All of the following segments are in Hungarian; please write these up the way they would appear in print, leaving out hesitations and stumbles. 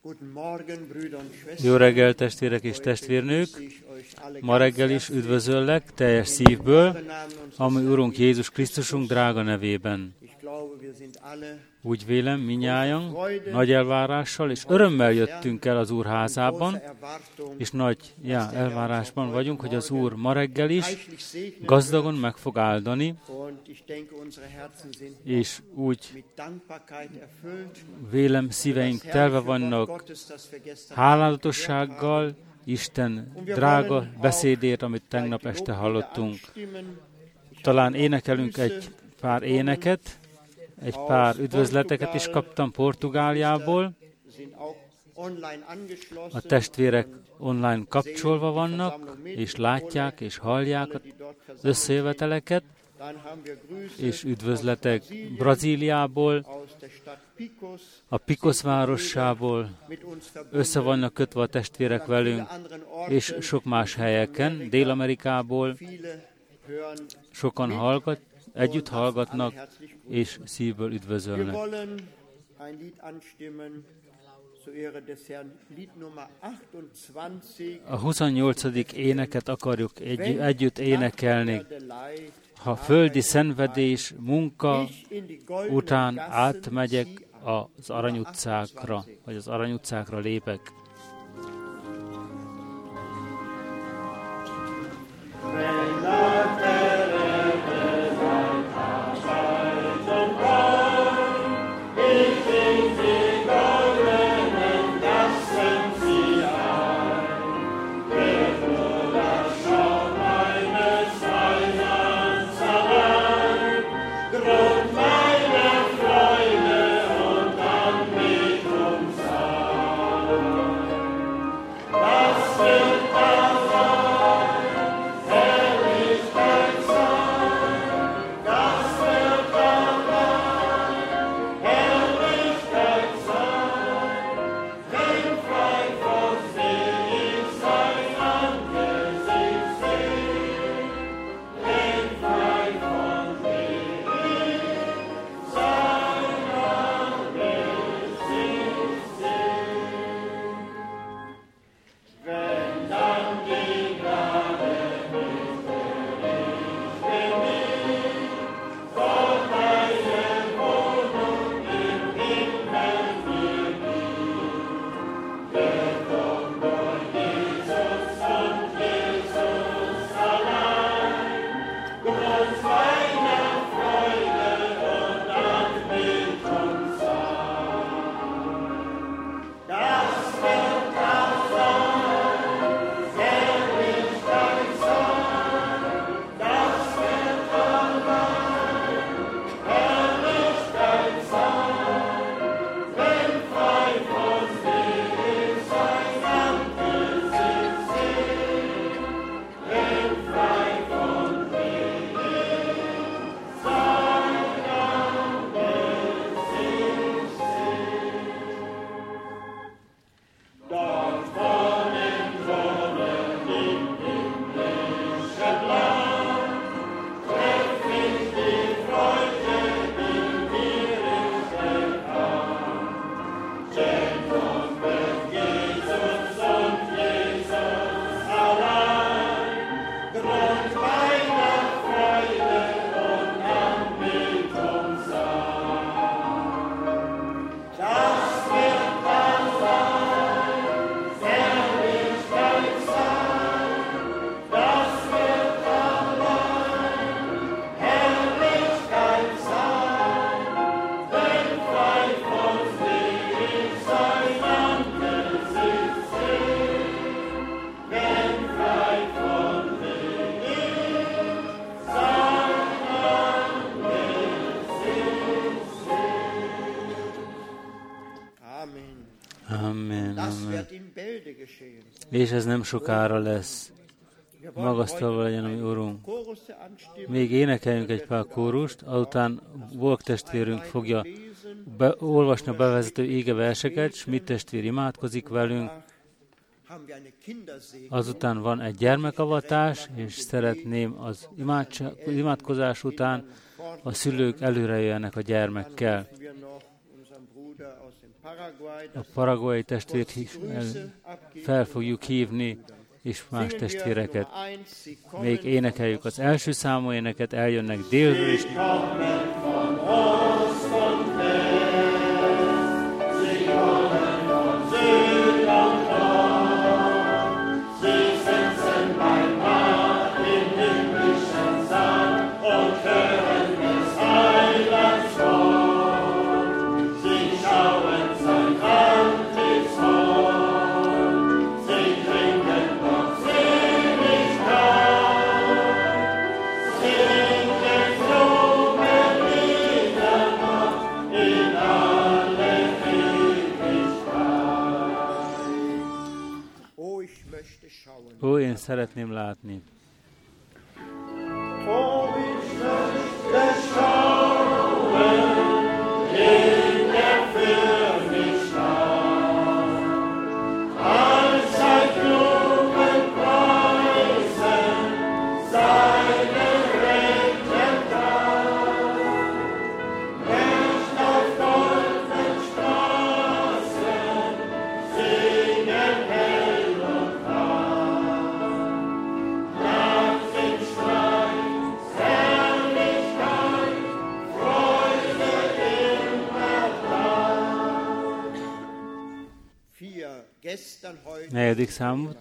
Jó reggel, testvérek és testvérnők! Ma reggel is üdvözöllek teljes szívből, ami Urunk Jézus Krisztusunk drága nevében. Úgy vélem, minnyájan nagy elvárással és örömmel jöttünk el az Úr házában, és nagy elvárásban vagyunk, hogy az Úr ma reggel is gazdagon meg fog áldani, és úgy vélem, szíveink telve vannak hálálatossággal, Isten drága beszédért, amit tegnap este hallottunk. Talán énekelünk egy pár éneket, egy pár üdvözleteket is kaptam Portugáliából. A testvérek online kapcsolva vannak, és látják és hallják az összejöveteleket, és üdvözletek Brazíliából, a Picos városából, össze vannak kötve a testvérek velünk, és sok más helyeken, Dél-Amerikából, sokan együtt hallgatnak, és szívből üdvözölnek. A 28. éneket akarjuk együtt énekelni. Ha földi szenvedés, munka után átmegyek az Arany utcákra, vagy az Arany utcákra lépek. És ez nem sokára lesz. Magasztalva legyen a mi Urunk. Még énekeljünk egy pár kórust, azután Volk testvérünk fogja olvasni a bevezető égeverseket, Schmidt testvér imádkozik velünk, azután van egy gyermekavatás, és szeretném az imádkozás után a szülők előre jöjjenek a gyermekkel. a paraguayi testvért fel fogjuk hívni, és más testvéreket. Még énekeljük az első számú éneket, eljönnek délről is. Ó, én szeretném látni. Negyedik számot.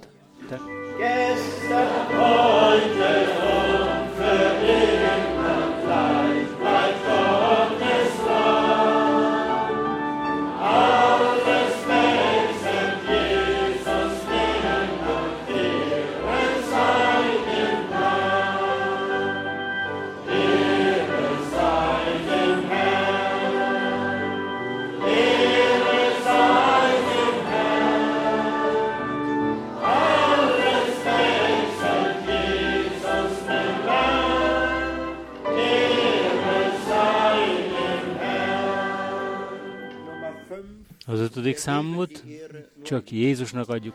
Az ötödik számot csak Jézusnak adjuk.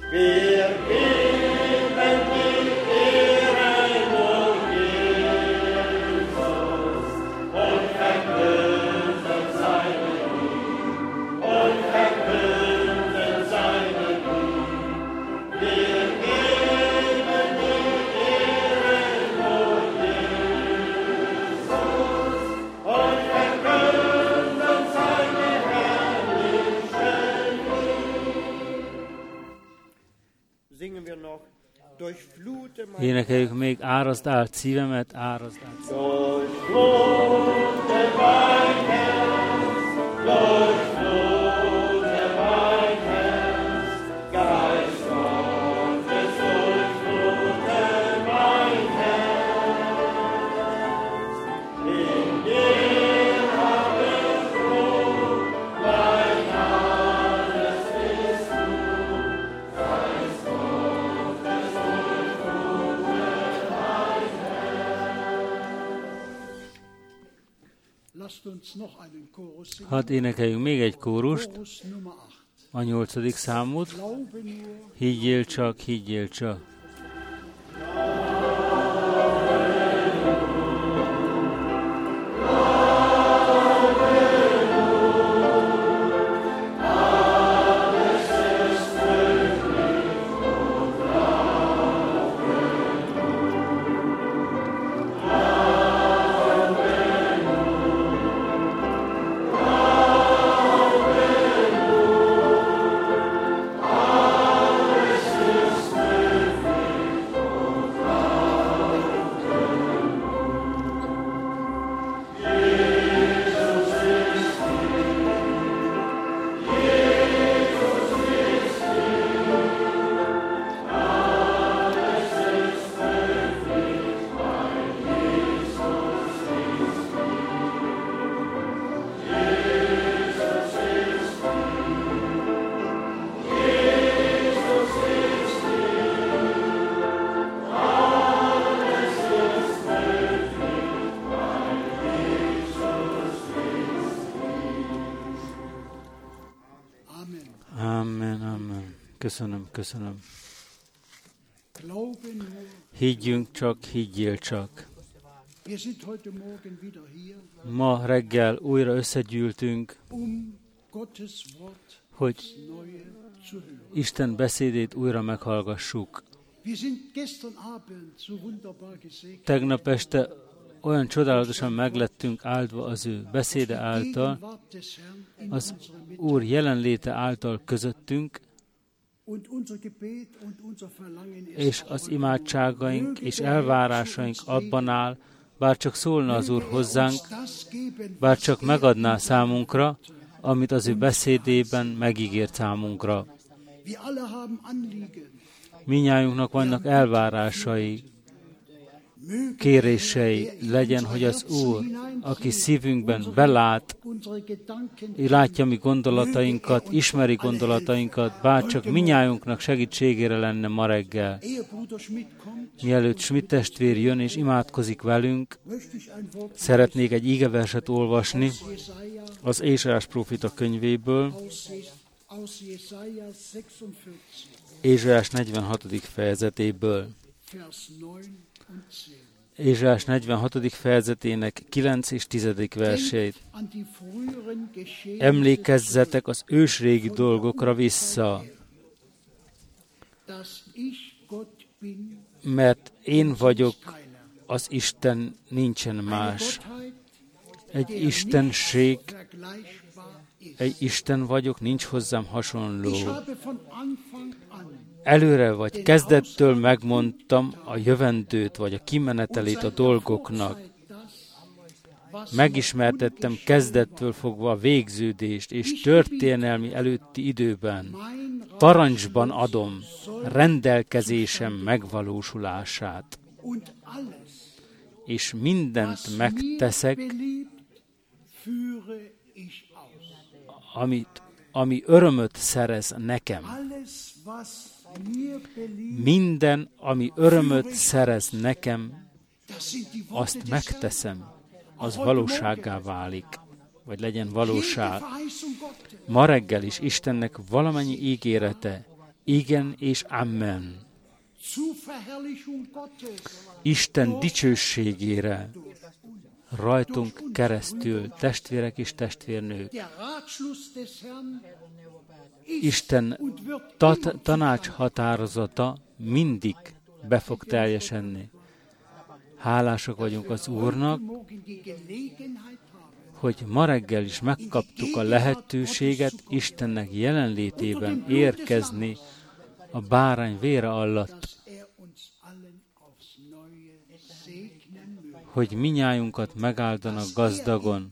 Énekeljük még, árazd át szívemet, árazd át szívemet. Hadd énekeljünk még egy kórust, a 8. számot. Higgyél csak, higgyél csak. Köszönöm. Higgyünk csak, higgyél csak. Ma reggel újra összegyűltünk, hogy Isten beszédét újra meghallgassuk. Tegnap este olyan csodálatosan meglettünk áldva az ő beszéde által, az Úr jelenléte által közöttünk, és az imádságaink és elvárásaink abban áll, bár csak szólna az Úr hozzánk, bár csak megadná számunkra, amit az ő beszédében megígért számunkra. Mindnyájunknak vannak elvárásai, kérései, legyen, hogy az Úr, aki szívünkben belát, látja mi gondolatainkat, ismeri gondolatainkat, bárcsak mindnyájunknak segítségére lenne ma reggel. Mielőtt Schmidt testvér jön és imádkozik velünk, szeretnék egy ígeverset olvasni az Ézsaiás próféta könyvéből, Ézsaiás 46. fejezetéből. Ézsaiás 46. fejezetének 9 és 10. verseit. Emlékezzetek az ősrégi dolgokra vissza, mert én vagyok az Isten, nincsen más. Egy istenség, egy Isten vagyok, nincs hozzám hasonló. Előre vagy kezdettől megmondtam a jövendőt, vagy a kimenetelét a dolgoknak. Megismertettem kezdettől fogva a végződést, és történelmi előtti időben. Parancsban adom rendelkezésem megvalósulását. És mindent megteszek, ami örömöt szerez nekem. Minden, ami örömöt szerez nekem, azt megteszem, az valósággá válik, vagy legyen valóság. Ma reggel is Istennek valamennyi ígérete, igen és amen. Isten dicsőségére, rajtunk keresztül, testvérek és testvérnők. Isten tanács határozata mindig be fog teljesedni. Hálásak vagyunk az Úrnak, hogy ma reggel is megkaptuk a lehetőséget Istennek jelenlétében érkezni a bárány vére alatt, hogy minnyájunkat megáldanak gazdagon,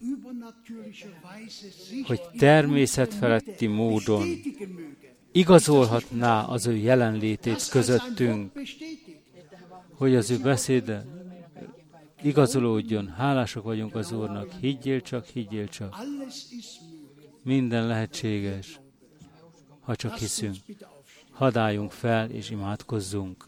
hogy természetfeletti módon igazolhatná az ő jelenlétét közöttünk, hogy az ő beszéde igazolódjon. Hálásak vagyunk az Úrnak. Higgyél csak, higgyél csak. Minden lehetséges, ha csak hiszünk. Hadd álljunk fel és imádkozzunk.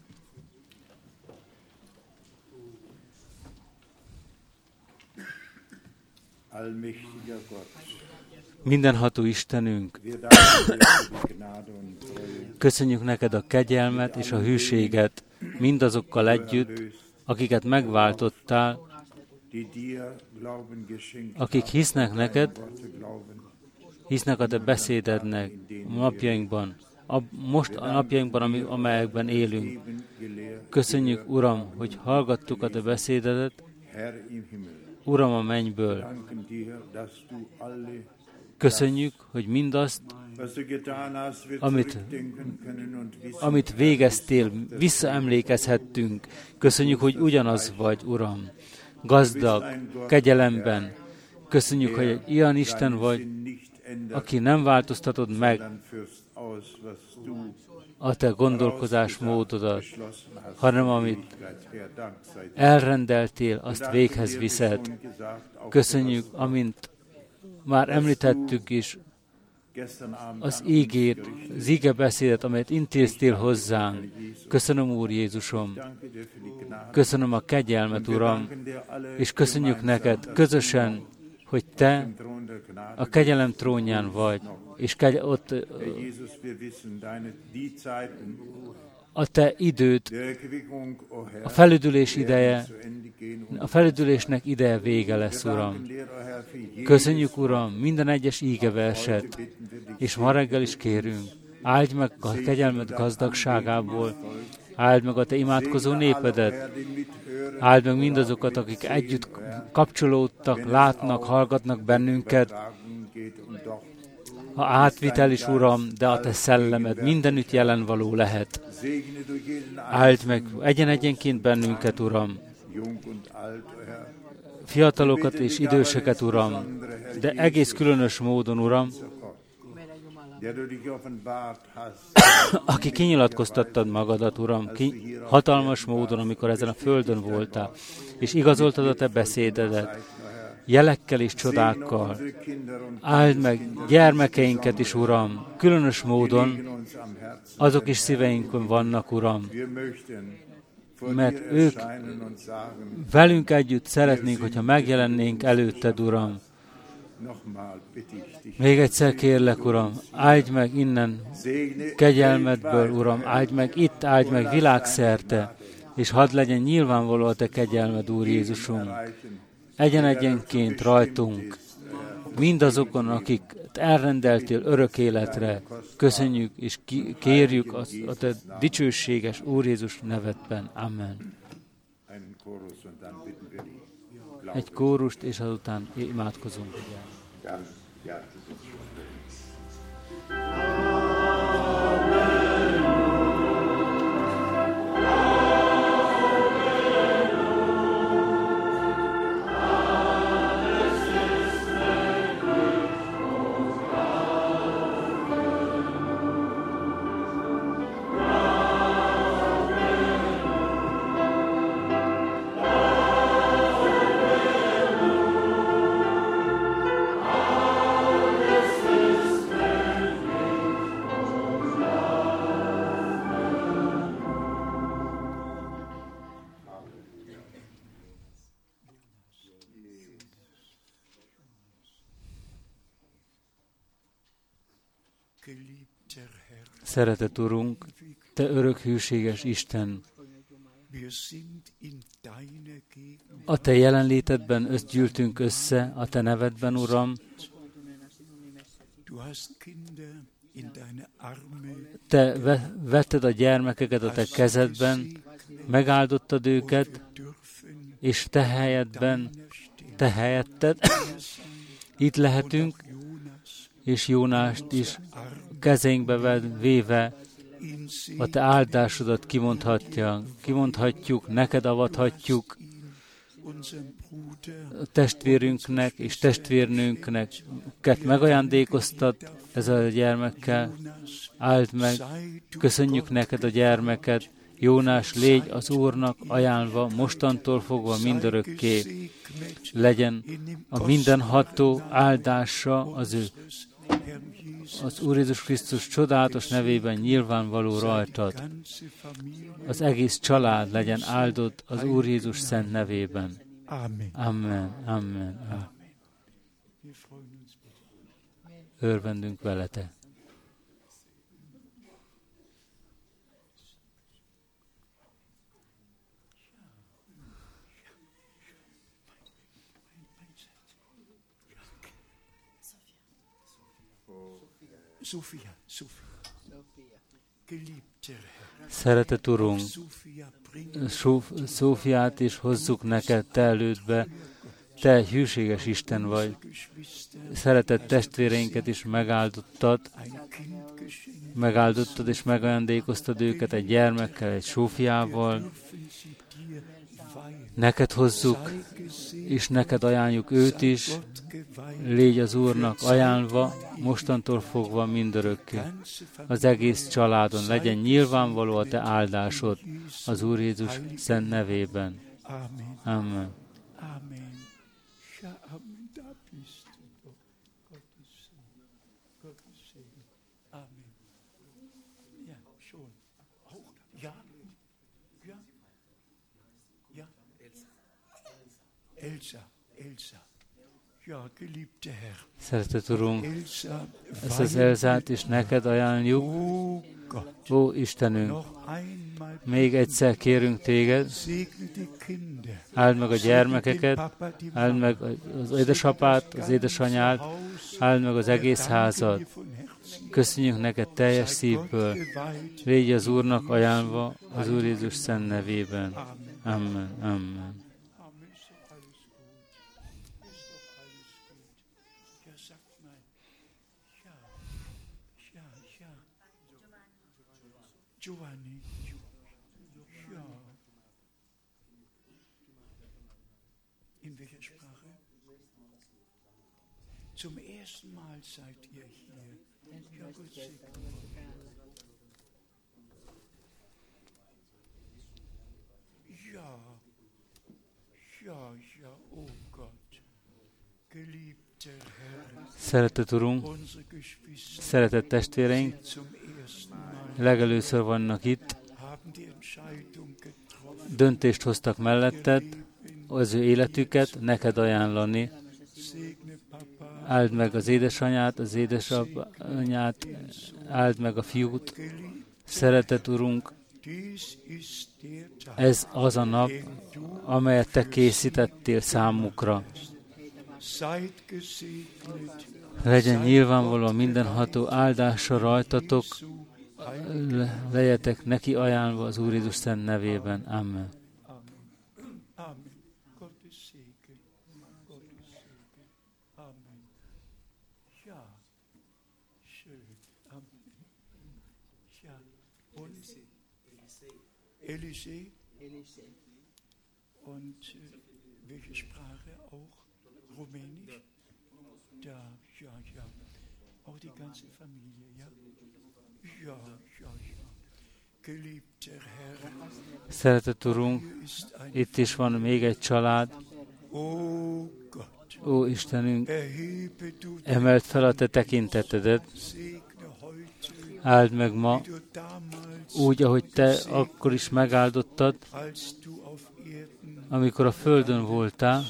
Mindenható Istenünk, köszönjük neked a kegyelmet és a hűséget mindazokkal együtt, akiket megváltottál, akik hisznek neked, hisznek a te beszédednek a napjainkban, most a napjainkban, amelyekben élünk. Köszönjük, Uram, hogy hallgattuk a te beszédedet, Uram a mennyből. Köszönjük, hogy mindazt, amit végeztél, visszaemlékezhettünk. Köszönjük, hogy ugyanaz vagy, Uram, gazdag, kegyelemben. Köszönjük, hogy egy ilyen Isten vagy, aki nem változtatod meg a te gondolkozásmódodat, hanem amit elrendeltél, azt véghez viszed. Köszönjük, amint már említettük is, az ígebeszédet, amelyet intéztél hozzánk. Köszönöm, Úr Jézusom. Köszönöm a kegyelmet, Uram, és köszönjük neked közösen, hogy te a kegyelem trónján vagy, és ott a te időd, a felüdülés ideje A felüdülésnek ideje vége lesz, Uram. Köszönjük, Uram, minden egyes ígeverset, és ma reggel is kérünk, áldj meg a kegyelmed gazdagságából, áld meg a te imádkozó népedet, áld meg mindazokat, akik együtt kapcsolódtak, látnak, hallgatnak bennünket. A átvitel is, Uram, de a te szellemed mindenütt jelen való lehet. Áld meg egyen-egyenként bennünket, Uram. Fiatalokat és időseket, Uram, de egész különös módon, Uram, aki kinyilatkoztattad magadat, Uram, hatalmas módon, amikor ezen a földön voltál, és igazoltad a te beszédedet, jelekkel és csodákkal. Áld meg gyermekeinket is, Uram, különös módon, azok is szíveinkön vannak, Uram, mert ők velünk együtt szeretnénk, hogyha megjelennénk előtted, Uram. Még egyszer kérlek, Uram, áldj meg innen kegyelmedből, Uram, áldj meg itt, áldj meg világszerte, és hadd legyen nyilvánvaló a te kegyelmed, Úr Jézusunk. Egyen-egyenként rajtunk, mindazokon, akik elrendeltél örök életre, köszönjük és kérjük a te dicsőséges Úr Jézus nevedben. Amen. Egy kórust, és azután imádkozunk. Szeretett Urunk, te örök hűséges Isten, a te jelenlétedben gyűltünk össze, a te nevedben, Uram. Te vetted a gyermekeket a te kezedben, megáldottad őket, és te helyetted itt lehetünk, és Jónást is kezénkbe véve a te áldásodat kimondhatjuk, neked avathatjuk, a testvérünknek és testvérnőnknek megajándékoztat ezzel a gyermekkel, áld meg, köszönjük neked a gyermeket, Jónás, légy az Úrnak ajánlva, mostantól fogva mindörökké, legyen a mindenható áldása az Úr Jézus Krisztus csodálatos nevében nyilvánvaló rajtad. Az egész család legyen áldott az Úr Jézus szent nevében. Amen. Amen. Amen. Örvendünk velete. Szeretett Urunk, Szófiát is hozzuk neked te elődbe, te hűséges Isten vagy. Szeretett testvéreinket is megáldottad és megajándékoztad őket egy gyermekkel, egy Szófiával. Neked hozzuk, és neked ajánljuk őt is, légy az Úrnak ajánlva, mostantól fogva mindörökké. Az egész családon legyen nyilvánvaló a te áldásod az Úr Jézus szent nevében. Amen. Szeretett Urunk, ezt az Elzát is neked ajánljuk. Ó Istenünk, még egyszer kérünk téged, áld meg a gyermekeket, áld meg az édesapát, az édesanyát, áld meg az egész házat. Köszönjük neked teljes szívből. Légy az Úrnak ajánlva az Úr Jézus szent nevében. Amen. Amen. Giovanni, ja. In welcher Sprache? Zum ersten Mal seid ihr hier. Ja, Gott segne. Ja, oh Gott, geliebter Herr. Szeretett Urunk, szeretett testvéreink, legelőször vannak itt, döntést hoztak melletted, az ő életüket neked ajánlani. Áld meg az édesanyát, az édesanyát, áld meg a fiút. Szeretett Urunk, ez az a nap, amelyet te készítettél számukra. Legyen nyilvánvalóan mindenható áldása rajtatok, legyetek neki ajánlva az Úr Jézus szent nevében. Amen. Elysée und welche Sprache auch? Rumänisch? Da, ja. Auch die ganze Familie, ja? Ja. Geliebter Herr. Szeretett Urunk, itt is van még egy család. Ó Istenünk, emeld fel a te tekintetedet, áld meg ma, úgy, ahogy te akkor is megáldottad, amikor a földön voltál.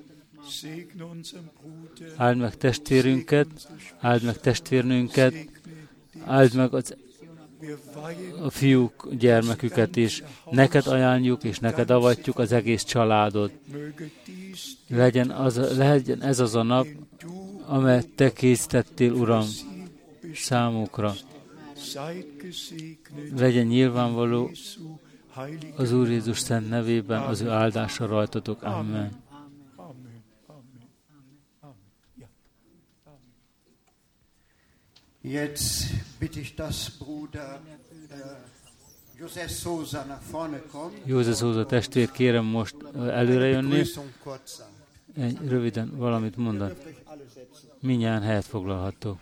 Áld meg testvérünket, áld meg testvérnőnket, áld meg a fiúk gyermeküket is. Neked ajánljuk, és neked avatjuk az egész családot. Legyen ez az a nap, amelyet te készítettél, Uram, számukra. Legyen nyilvánvaló az Úr Jézus szent nevében az ő áldása rajtatok. Amen. Jetzt bitte ich, dass Bruder Josef Sousa nach vorne kommt. József Sousa testvér, kérem most előre jönni. Röviden valamit mondani. Mindjárt helyet foglalhattok.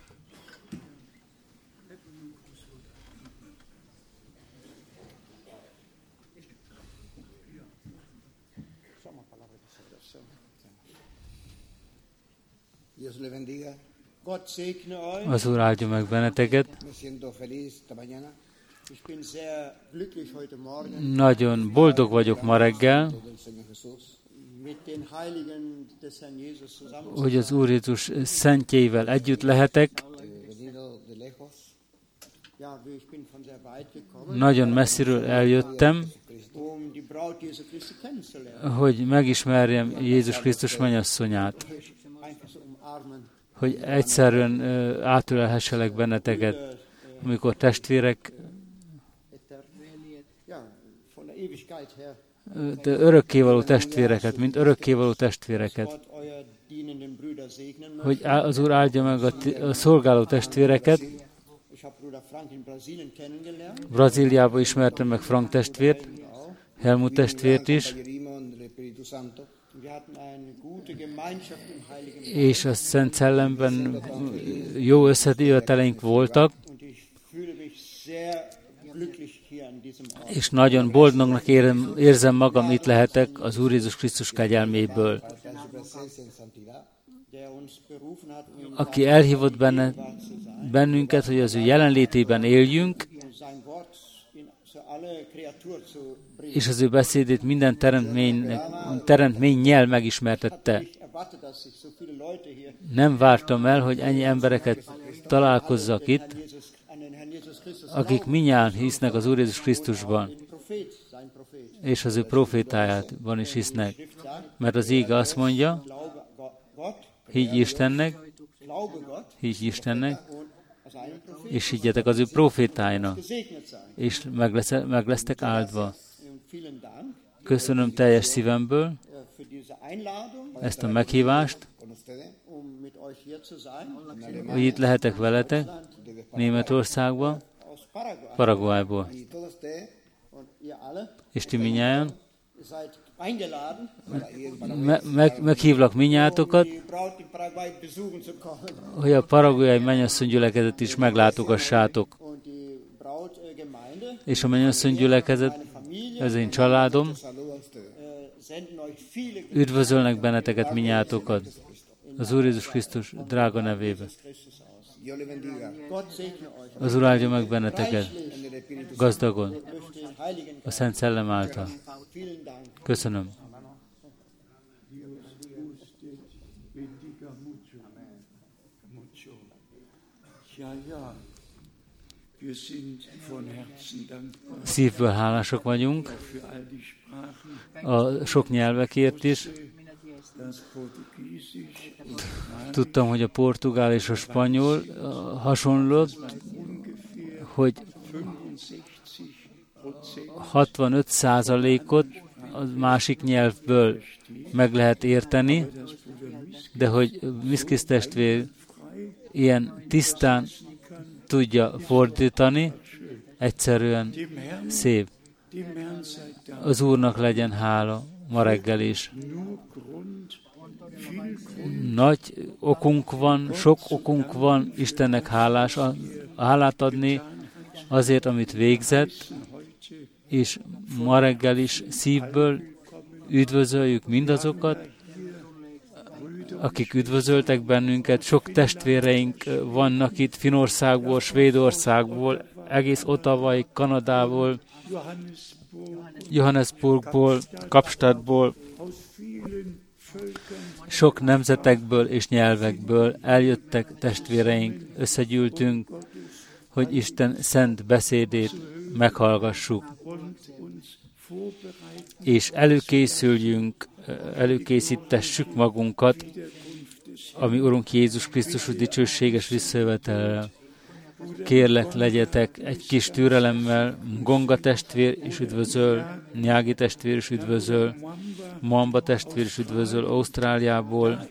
Dios le bendiga. Gott segne euch. Az Úr áldja meg benneteket. Nagyon boldog vagyok ma reggel, hogy az Úr Jézus szentjeivel együtt lehetek. Nagyon messziről eljöttem, hogy megismerjem Jézus Krisztus mennyasszonyát, hogy egyszerűen átölelhesselek benneteket, amikor testvérek, de örökkévaló testvéreket, mint örökkévaló testvéreket, hogy az Úr áldja meg a szolgáló testvéreket. Brazíliában ismertem meg Frank testvért, Helmut testvért is, és a Szent Szellemben jó összejöveteleink voltak, és nagyon boldognak érzem magam, itt lehetek az Úr Jézus Krisztus kegyelméből, aki elhívott bennünket, hogy az ő jelenlétében éljünk, és az ő beszédét minden teremtménnyel megismertette. Nem vártam el, hogy ennyi embereket találkozzak itt, akik minnyáján hisznek az Úr Jézus Krisztusban, és az ő profétájában is hisznek. Mert az íge azt mondja, higgy Istennek, és higgyetek az ő profétáinak, és meg lesztek áldva. Köszönöm teljes szívemből ezt a meghívást, hogy itt lehetek veletek, Németországban, Paraguayból. És ti minnyáján meghívlak minnyátokat, hogy a paraguayai mennyasszony gyülekezet is meglátogassátok. És a mennyasszony gyülekezet, ez én családom, üdvözölnek benneteket minnyátokat az Úr Jézus Krisztus drága nevébe. Az Úr áldja meg benneteket gazdagon, a Szent Szellem által. Köszönöm. Szívből hálásak vagyunk a sok nyelvekért is. Tudtam, hogy a portugál és a spanyol hasonló, hogy 65%-ot a másik nyelvből meg lehet érteni, de hogy Miszkis testvér ilyen tisztán tudja fordítani, egyszerűen szép. Az Úrnak legyen hála ma reggel is. Nagy okunk van, sok okunk van Istennek hálát adni azért, amit végzett, és ma reggel is szívből üdvözöljük mindazokat, akik üdvözöltek bennünket. Sok testvéreink vannak itt Finnországból, Svédországból, egész Ottawai, Kanadából, Johannesburgból, Kapstadtból, sok nemzetekből és nyelvekből eljöttek testvéreink, összegyűltünk, hogy Isten szent beszédét meghallgassuk, és előkészítessük magunkat, ami Urunk Jézus Krisztus dicsőséges visszajövetelre. Kérlek, legyetek egy kis türelemmel, Gonga testvér is üdvözöl, Nyági testvér is üdvözöl, Mamba testvér is üdvözöl Ausztráliából.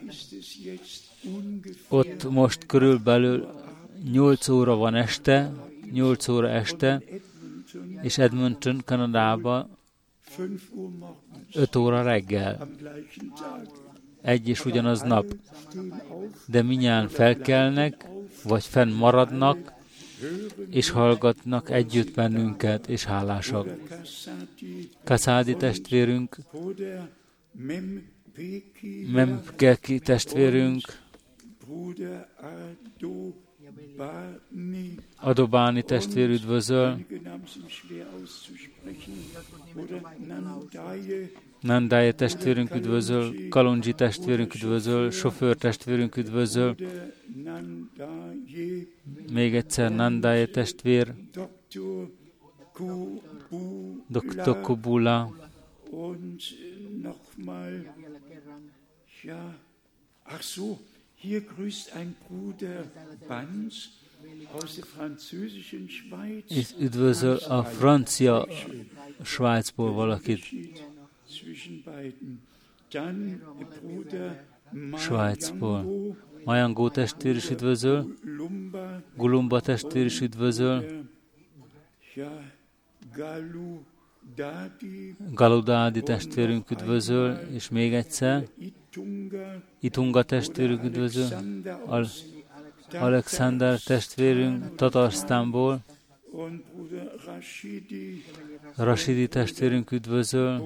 Ott most körülbelül 8 óra van este, 8 óra este, és Edmonton, Kanadában 5 óra reggel. Egy és ugyanaz nap. De minnyáján felkelnek, vagy fennmaradnak, és hallgatnak együtt bennünket, és hálásak. Kaszádi testvérünk, Memkeki testvérünk, Adobáni testvér üdvözöl, Nandáje testvérünk üdvözöl, Kalonji testvérünk üdvözöl, Sofőr testvérünk üdvözöl, még egyszer Nandáje testvér, Dr. Kubula, és üdvözöl a francia Svájcból valakit. Svájcból. Majangó testvér is üdvözöl, Gulumba testvér is üdvözöl, Galudádi testvérünk üdvözöl, és még egyszer, Itunga testvérünk üdvözöl, Alexander testvérünk Tatarsztánból, Rashidi testvérünk üdvözöl,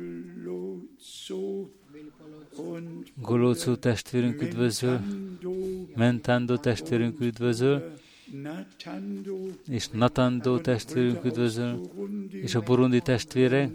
Golócó testvérünk üdvözöl, Mentando testvérünk üdvözöl, és Natando testvérünk üdvözöl, és a burundi testvére,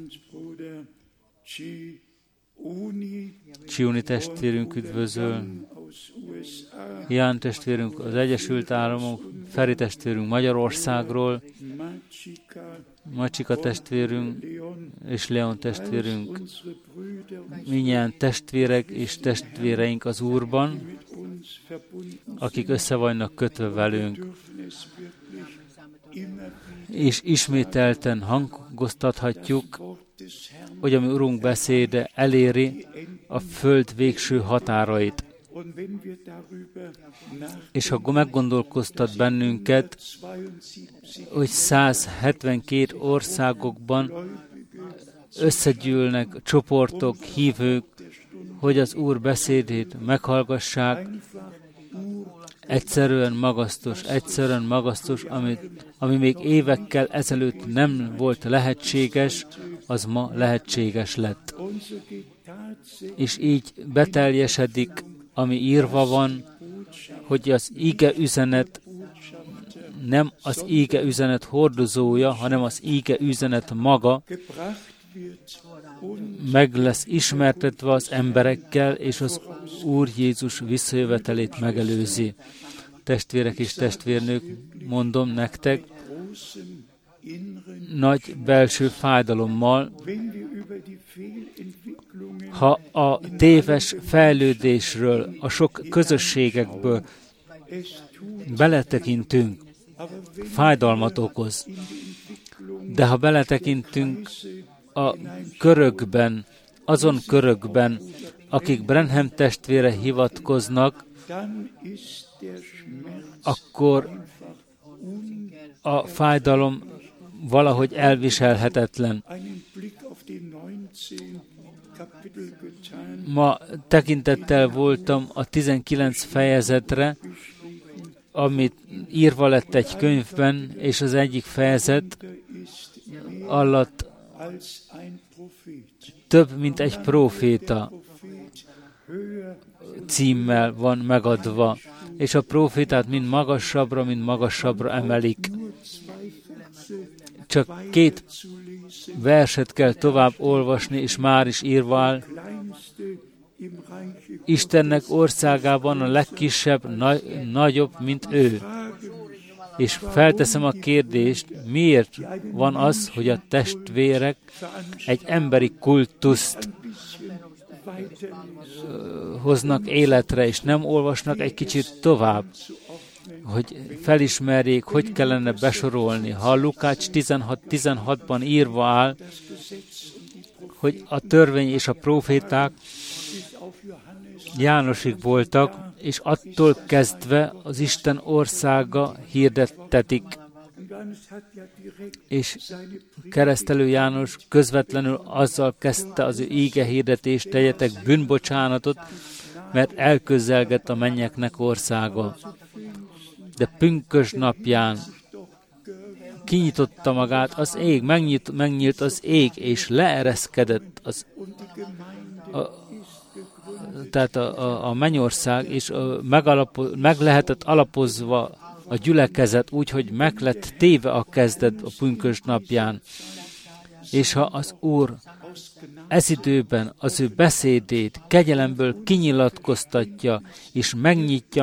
Csiuni testvérünk üdvözöl, Ján testvérünk az Egyesült Államok Feri testvérünk Magyarországról, Macsika testvérünk és Leon testvérünk, mindjárt testvérek és testvéreink az Úrban, akik össze vannak kötve velünk, és ismételten hangoztathatjuk, hogy ami Urunk beszéde eléri a föld végső határait. És ha meggondolkoztat bennünket, hogy 172 országokban összegyűlnek csoportok, hívők, hogy az Úr beszédét meghallgassák, egyszerűen magasztos, ami még évekkel ezelőtt nem volt lehetséges, az ma lehetséges lett. És így beteljesedik, ami írva van, hogy az ige üzenet nem az ige üzenet hordozója, hanem az ige üzenet maga meg lesz ismertetve az emberekkel, és az Úr Jézus visszajövetelét megelőzi. Testvérek és testvérnők, mondom nektek, nagy belső fájdalommal, ha a téves fejlődésről, a sok közösségekből beletekintünk, fájdalmat okoz. De ha beletekintünk a körökben, azon körökben, akik Branham testvére hivatkoznak, akkor a fájdalom valahogy elviselhetetlen. Ma tekintettel voltam a 19 fejezetre, amit írva lett egy könyvben, és az egyik fejezet alatt több, mint egy próféta címmel van megadva, és a prófétát mind magasabbra emelik. Csak 2 verset kell tovább olvasni, és már is írva áll. Istennek országában a legkisebb nagyobb, mint ő. És felteszem a kérdést, miért van az, hogy a testvérek egy emberi kultuszt hoznak életre, és nem olvasnak egy kicsit tovább, hogy felismerjék, hogy kellene besorolni. Ha a Lukács 16:16-ban írva áll, hogy a törvény és a próféták Jánosig voltak, és attól kezdve az Isten országa hirdettetik. És keresztelő János közvetlenül azzal kezdte az ő íge hirdetést, tegyetek bűnbocsánatot, mert elközelgett a mennyeknek országa. De pünkösd napján kinyitotta magát az ég, megnyílt az ég, és leereszkedett tehát a mennyország, és meg lehetett alapozva a gyülekezet úgy, hogy meg lett téve a kezdet a pünkösd napján. És ha az Úr ez időben az ő beszédét kegyelemből kinyilatkoztatja, és megnyitja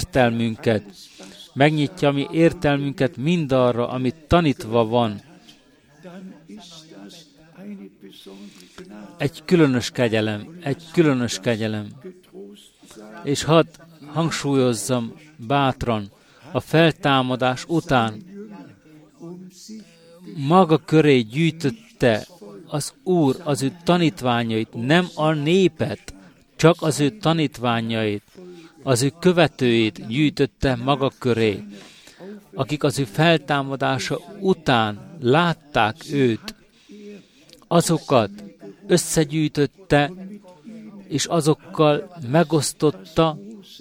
mi értelmünket mindarra, amit tanítva van, egy különös kegyelem. És hadd hangsúlyozzam bátran, a feltámadás után maga köré gyűjtötte az Úr az ő tanítványait, nem a népet, csak az ő tanítványait, az ő követőit gyűjtötte maga köré, akik az ő feltámadása után látták őt, azokat összegyűjtötte, és azokkal megosztotta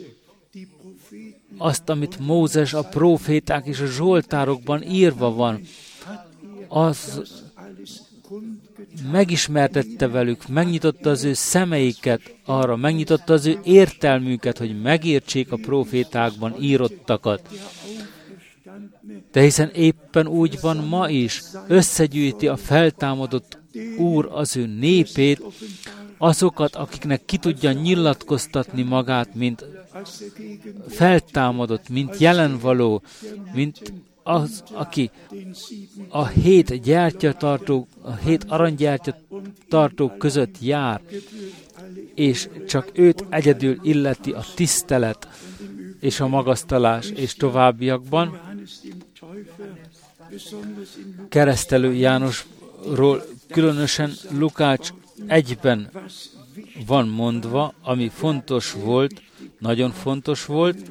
azt, amit Mózes, a próféták és a zsoltárokban írva van. Az megismertette velük, megnyitotta az ő szemeiket arra, megnyitotta az ő értelmüket, hogy megértsék a prófétákban írottakat. De hiszen éppen úgy van ma is, összegyűjti a feltámadott Úr az ő népét, azokat, akiknek ki tudja nyilatkoztatni magát, mint feltámadott, mint jelenvaló, mint az, aki a 7 gyertyatartó, a 7 aranygyertyatartók között jár, és csak őt egyedül illeti a tisztelet és a magasztalás, és továbbiakban Keresztelő Jánosról különösen Lukács 1-ben van mondva, ami fontos volt, nagyon fontos volt.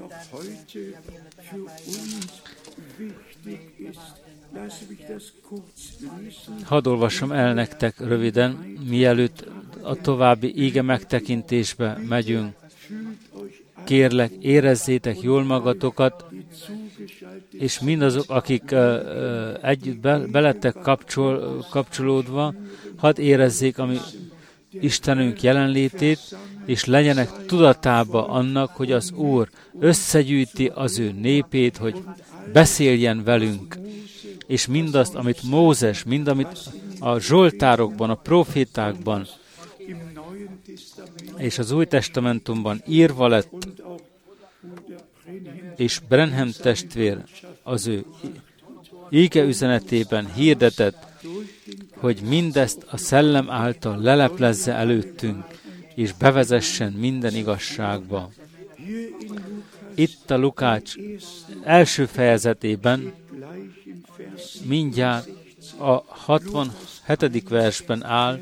Hadd olvassam el nektek röviden, mielőtt a további íge megtekintésbe megyünk. Kérlek, érezzétek jól magatokat, és mindazok, akik együtt belettek kapcsolódva, hadd érezzék a mi Istenünk jelenlétét, és legyenek tudatába annak, hogy az Úr összegyűjti az ő népét, hogy beszéljen velünk, és mindazt, amit Mózes, amit a Zsoltárokban, a profétákban és az Új Testamentumban írva lett, és Branham testvér az ő íge üzenetében hirdetett, hogy mindezt a Szellem által leleplezze előttünk, és bevezessen minden igazságba. Itt a Lukács első fejezetében mindjárt a 67. versben áll,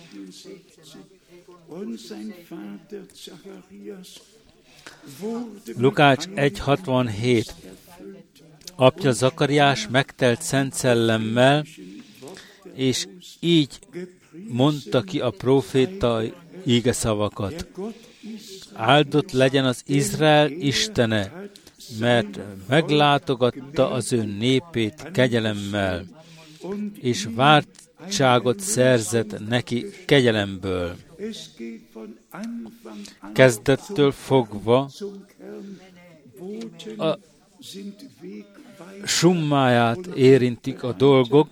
Lukács 1.67. Apja Zakariás megtelt Szent Szellemmel, és így mondta ki a próféta ígeszavakat. Áldott legyen az Izrael Istene, mert meglátogatta az ő népét kegyelemmel, és váltságot szerzett neki kegyelemből. Kezdettől fogva a summáját érintik a dolgok,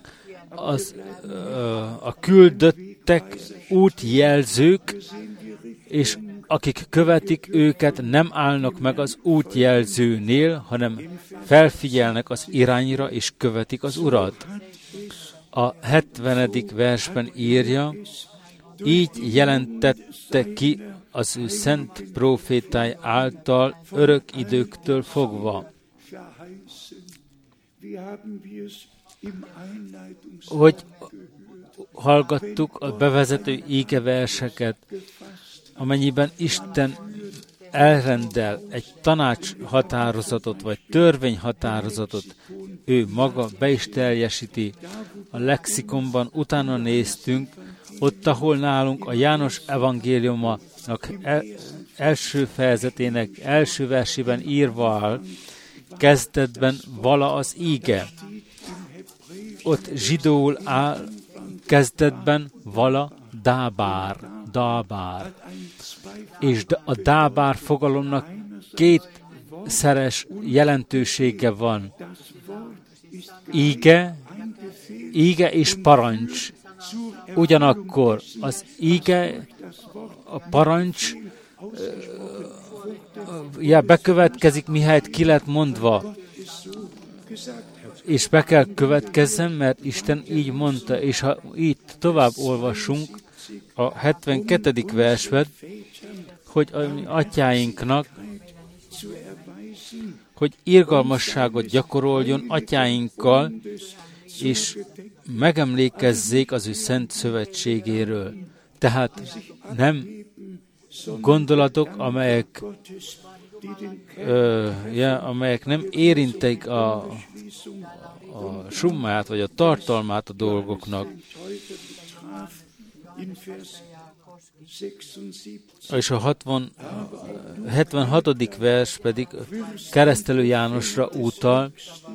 a küldöttek, útjelzők, és akik követik őket, nem állnak meg az útjelzőnél, hanem felfigyelnek az irányra, és követik az Urat. A 70. versben írja, így jelentette ki az ő szent prófétái által örök időktől fogva, hogy hallgattuk a bevezető ígeverseket, amennyiben Isten elrendel egy tanácshatározatot, vagy törvényhatározatot, ő maga be is teljesíti. A lexikonban utána néztünk, ott, ahol nálunk a János evangéliumának első fejezetének első versében írva áll, kezdetben vala az íge. Ott zsidóul áll, kezdetben vala dábár. És a dábár fogalomnak kétszeres jelentősége van. Íge és parancs. Ugyanakkor az íge, a parancs bekövetkezik, mihelyt ki lett mondva. És be kell következzen, mert Isten így mondta, és ha itt tovább olvasunk a 72. versben, hogy a mi atyáinknak, hogy irgalmasságot gyakoroljon atyáinkkal, és megemlékezzék az ő szent szövetségéről. Tehát nem gondolatok, amelyek nem érintik a summáját, vagy a tartalmát a dolgoknak. És a 76. vers pedig Keresztelő Jánosra utal,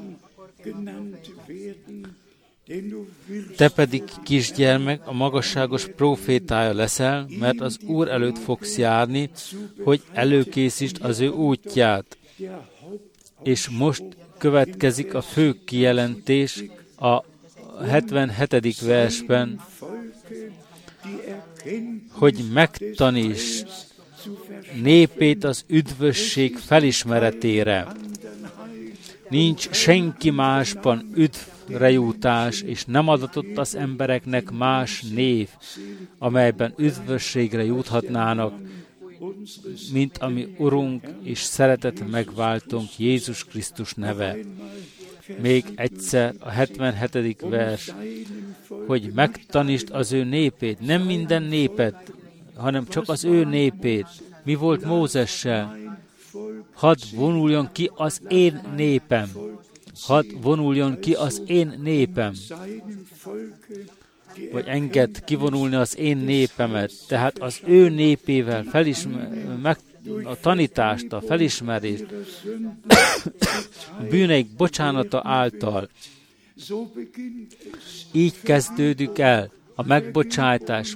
te pedig, kisgyermek, a magasságos prófétája leszel, mert az Úr előtt fogsz járni, hogy előkészítsd az ő útját. És most következik a fő kijelentés a 77. versben. hogy megtanítsd népét az üdvösség felismeretére. Nincs senki másban üdvrejutás, és nem adatott az embereknek más név, amelyben üdvösségre juthatnának, mint ami Urunk és szeretett megváltónk Jézus Krisztus neve. Még egyszer a 77. vers, hogy megtanítsd az ő népét, nem minden népet, hanem csak az ő népét. Mi volt Mózessel? Hadd vonuljon ki az én népem. Hadd vonuljon ki az én népem. Vagy engedd kivonulni az én népemet. Tehát az ő népével a tanítást, a felismerést, bűneik bocsánata által. Így kezdődik el a megbocsájtás,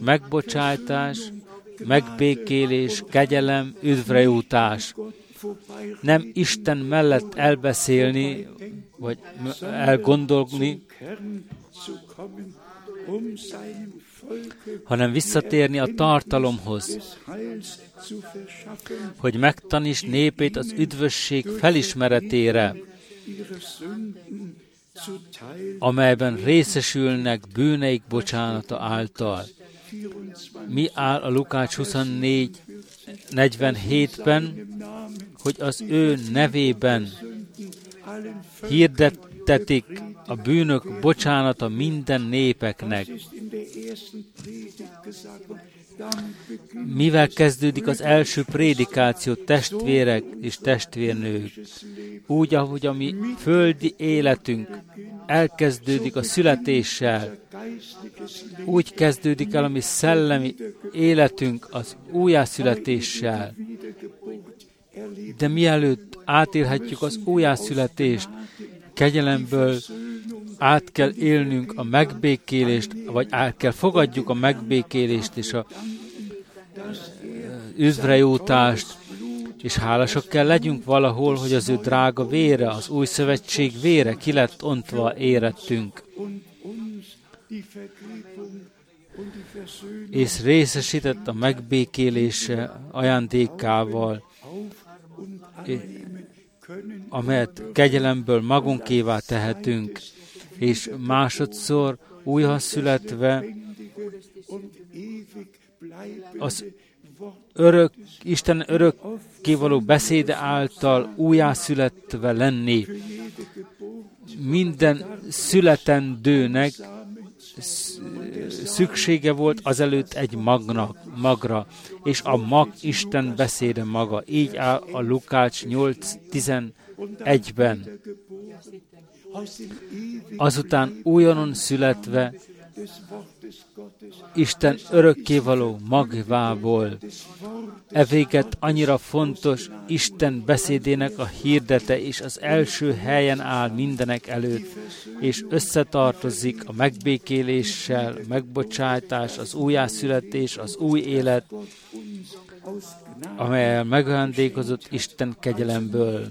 megbékélés, kegyelem, üdvrejutás. Nem Isten mellett elbeszélni, vagy elgondolni, hanem visszatérni a tartalomhoz, hogy megtanítsd népét az üdvösség felismeretére, amelyben részesülnek bűneik bocsánata által. Mi áll a Lukács 24:47-ben, hogy az ő nevében hirdettetik a bűnök bocsánata minden népeknek. Mivel kezdődik az első prédikáció, testvérek és testvérnők? Úgy, ahogy a mi földi életünk elkezdődik a születéssel, úgy kezdődik el a mi szellemi életünk az újjászületéssel. De mielőtt átélhetjük az újjászületést, kegyelemből át kell élnünk a megbékélést, vagy át kell fogadjuk a megbékélést és a üdvrejutást, és hálásak kell legyünk valahol, hogy az ő drága vére, az új szövetség vére ki lett ontva érettünk. És részesített a megbékélése ajándékával, amelyet kegyelemből magunkévá tehetünk, és másodszor újjászületve az Isten örökkévaló beszéde által újjászületve lenni. Minden születendőnek szüksége volt azelőtt egy magra, és a mag Isten beszéde maga. Így áll a Lukács 8:11-ben. Azután újonnan születve Isten örökkévaló magvából. Evéget annyira fontos Isten beszédének a hirdete, és az első helyen áll mindenek előtt, és összetartozik a megbékéléssel, a megbocsátás, az újjászületés, az új élet, amelyel megajándékozott Isten kegyelemből.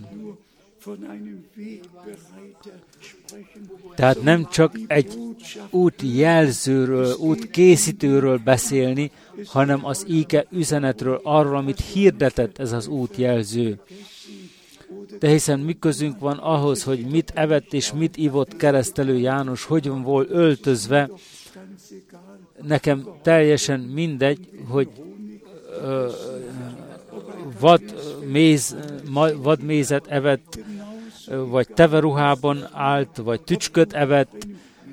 Tehát nem csak egy útjelzőről, útkészítőről beszélni, hanem az íge üzenetről, arról, amit hirdetett ez az útjelző. De hiszen mi közünk van ahhoz, hogy mit evett és mit ivott keresztelő János, hogyan volt öltözve, nekem teljesen mindegy, hogy vadmézet evett, vagy teveruhában állt, vagy tücsköt evett,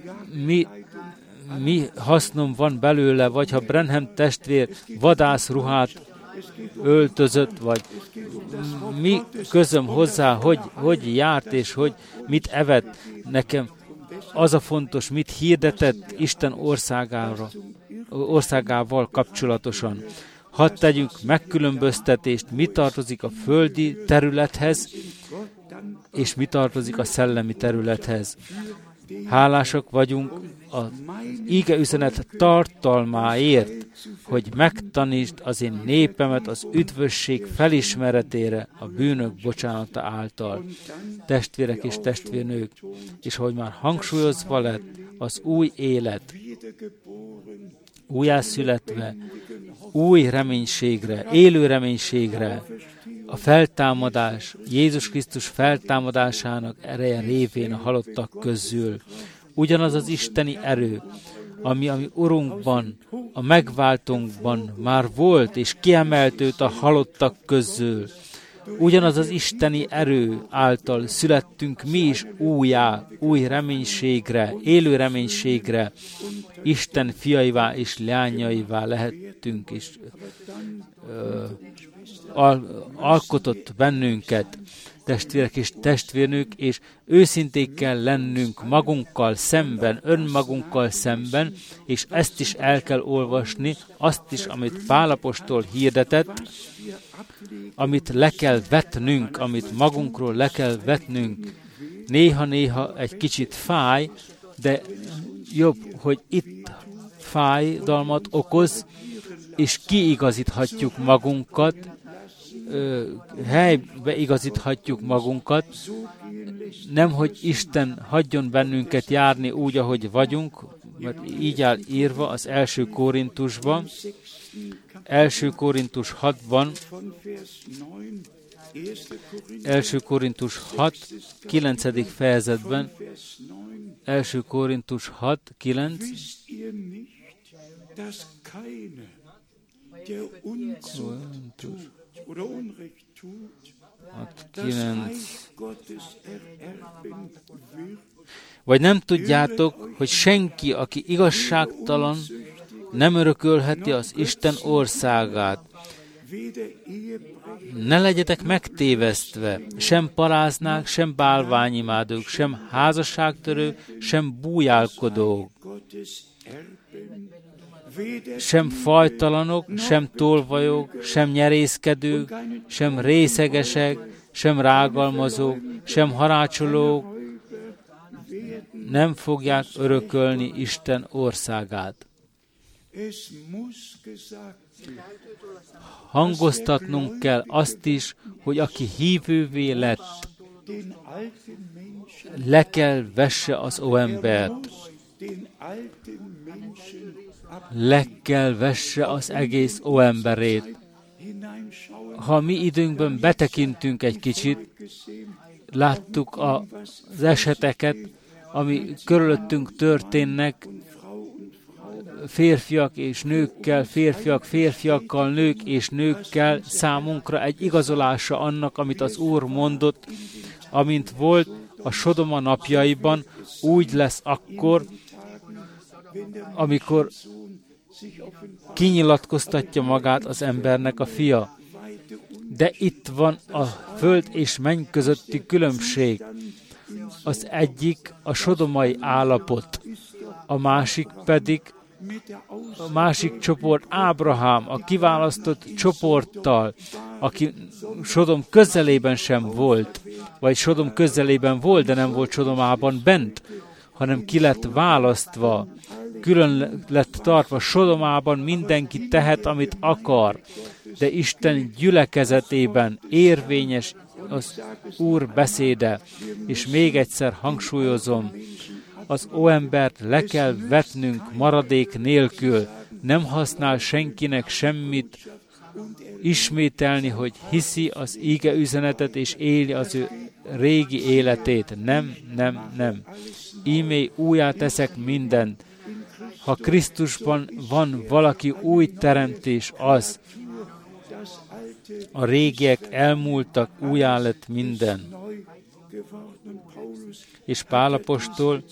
mi hasznom van belőle, vagy ha Branham testvér vadászruhát öltözött, vagy mi közöm hozzá, hogy járt, és hogy mit evett. Nekem az a fontos, mit hirdetett Isten országával kapcsolatosan. Hadd tegyünk megkülönböztetést, mi tartozik a földi területhez, és mi tartozik a szellemi területhez. Hálásak vagyunk az íge üzenet tartalmáért, hogy megtanítsd az én népemet az üdvösség felismeretére a bűnök bocsánata által. Testvérek és testvérnők, és ahogy már hangsúlyozva lett, az új élet újjászületve, új reménységre, élő reménységre, a feltámadás, Jézus Krisztus feltámadásának ereje révén a halottak közül. Ugyanaz az isteni erő, ami Urunkban, a megváltónkban már volt, és kiemelt őt a halottak közül. Ugyanaz az isteni erő által születtünk mi is új reménységre, élő reménységre, Isten fiaivá és leányaivá lehettünk, és alkotott bennünket, testvérek és testvérnők, és őszinték kell lennünk magunkkal szemben, önmagunkkal szemben, és ezt is el kell olvasni, azt is, amit Pál apostol hirdetett, amit le kell vetnünk, amit magunkról le kell vetnünk. Néha-néha egy kicsit fáj, de jobb, hogy itt fájdalmat okoz, és kiigazíthatjuk magunkat, helybe igazíthatjuk magunkat, nem, hogy Isten hagyjon bennünket járni úgy, ahogy vagyunk, mert így áll írva az első Korintusban, 6-ban, 1. Korintus 6, 9. fejezetben, 1. Korintus 6, 9. Oder Unrecht tut, 9. Vagy nem tudjátok, hogy senki, aki igazságtalan, nem örökölheti az Isten országát. Ne legyetek megtévesztve, sem paráznák, sem bálványimádók, sem házasságtörő, sem bújálkodók, sem fajtalanok, sem tolvajok, sem nyerészkedők, sem részegesek, sem rágalmazók, sem harácsolók nem fogják örökölni Isten országát. Hangoztatnunk kell azt is, hogy aki hívővé lett, le kell vesse az óembert. Le kell vesse az egész óemberét. Ha mi időnkben betekintünk egy kicsit, láttuk az eseteket, ami körülöttünk történnek, férfiak és nőkkel, férfiak férfiakkal, nők és nőkkel, számunkra egy igazolása annak, amit az Úr mondott, amint volt a Sodoma napjaiban, úgy lesz akkor, amikor kinyilatkoztatja magát az embernek a fia. De itt van a föld és menny közötti különbség. Az egyik a sodomai állapot, a másik pedig a másik csoport Ábrahám, a kiválasztott csoporttal, aki Sodom közelében sem volt, vagy Sodom közelében volt, de nem volt Sodomában bent, hanem ki lett választva, külön lett tartva. Sodomában mindenki tehet, amit akar, de Isten gyülekezetében érvényes az Úr beszéde. És még egyszer hangsúlyozom, az óembert le kell vetnünk maradék nélkül. Nem használ senkinek semmit ismételni, hogy hiszi az íge üzenetet és éli az ő régi életét. Nem. Ímé újjá teszek mindent. Ha Krisztusban van valaki új teremtés, az a régiek elmúltak, újjá lett minden. És Pál apostol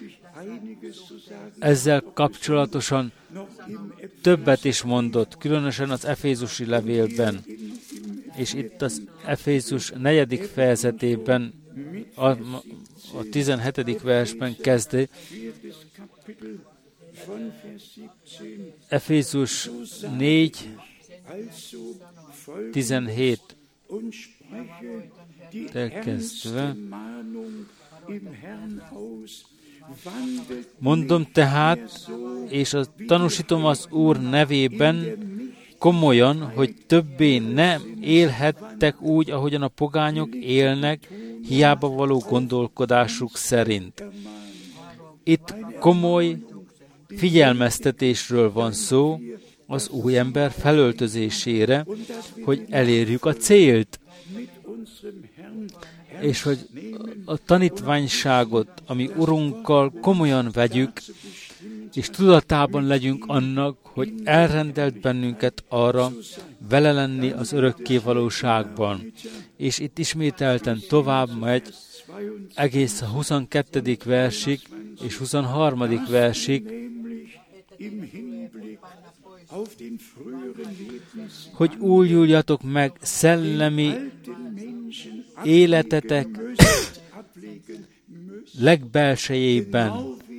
ezzel kapcsolatosan többet is mondott, különösen az Efézusi levélben. És itt az Efézus 4. fejezetében, a 17. versben kezdi, Efézus 4, 17 elkezdve. Mondom tehát, és tanúsítom az Úr nevében komolyan, hogy többé nem élhettek úgy, ahogyan a pogányok élnek, hiába való gondolkodásuk szerint. Itt komoly figyelmeztetésről van szó az új ember felöltözésére, hogy elérjük a célt, és hogy a tanítványságot, ami Urunkkal komolyan vegyük, és tudatában legyünk annak, hogy elrendelt bennünket arra vele lenni az örökké valóságban. És itt ismételten tovább megy egész a 22. versig és 23. versig, hogy újuljatok meg szellemi életetek legbelsejében,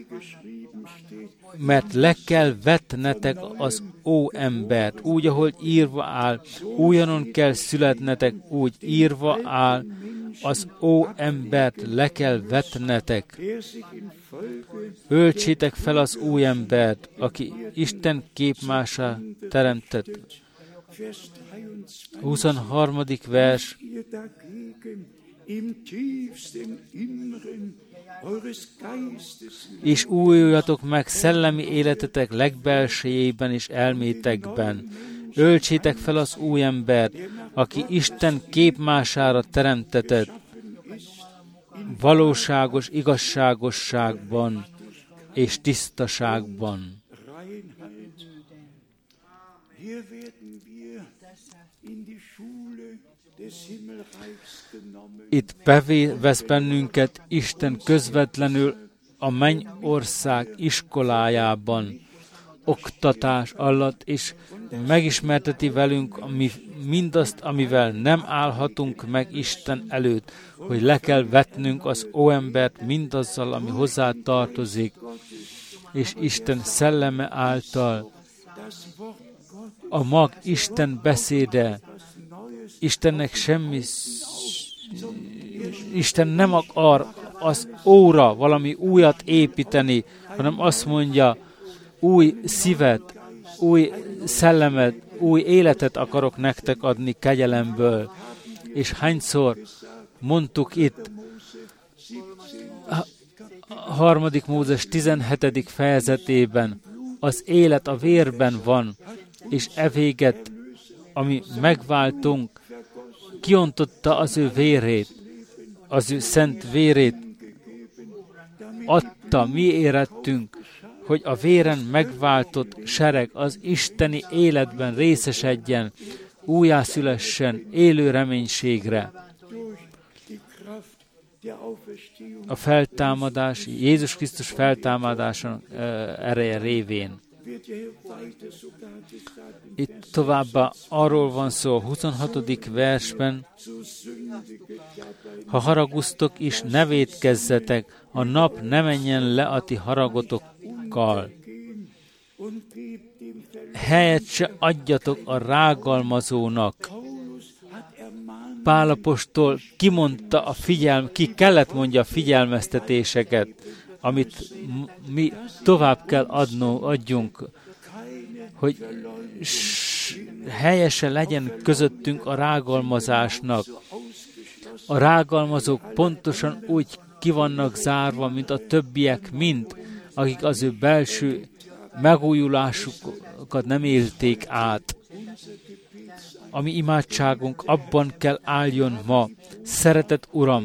mert le kell vetnetek az óembert, úgy, ahogy írva áll, újonnan kell születnetek, úgy írva áll, az óembert le kell vetnetek. Öltsétek fel az óembert, aki Isten képmásá teremtett. 23. vers. És újuljatok meg szellemi életetek legbelsejében és elmétekben. Öltsétek fel az új embert, aki Isten képmására teremtetett, valóságos igazságosságban és tisztaságban. Itt bevesz bennünket Isten közvetlenül a mennyország iskolájában, oktatás alatt, és megismerteti velünk mindazt, amivel nem állhatunk meg Isten előtt, hogy le kell vetnünk az óembert mindazzal, ami hozzá tartozik, és Isten szelleme által a mag Isten beszéde, Istennek semmi, Isten nem akar az óra valami újat építeni, hanem azt mondja, új szívet, új szellemet, új életet akarok nektek adni kegyelemből. És hányszor mondtuk itt, 3. Mózes 17. fejezetében, az élet a vérben van, és véget, ami megváltunk, kiontotta az ő vérét, az ő szent vérét, adta, mi érettünk, hogy a véren megváltott sereg az isteni életben részesedjen, újjászülessen élő reménységre. A feltámadás, Jézus Krisztus feltámadásának ereje révén. Itt továbbá arról van szó a 26. versben, ha haraguztok is, ne vétkezzetek, a nap ne menjen le a ti haragotokkal. Helyet se adjatok a rágalmazónak. Pál apostol kimondta ki kellett mondja a figyelmeztetéseket, amit mi tovább kell adjunk, hogy helyesen legyen közöttünk a rágalmazásnak. A rágalmazók pontosan úgy ki vannak zárva, mint a többiek mind, akik az ő belső megújulásukat nem élték át. A mi imádságunk abban kell álljon ma. Szeretett Uram,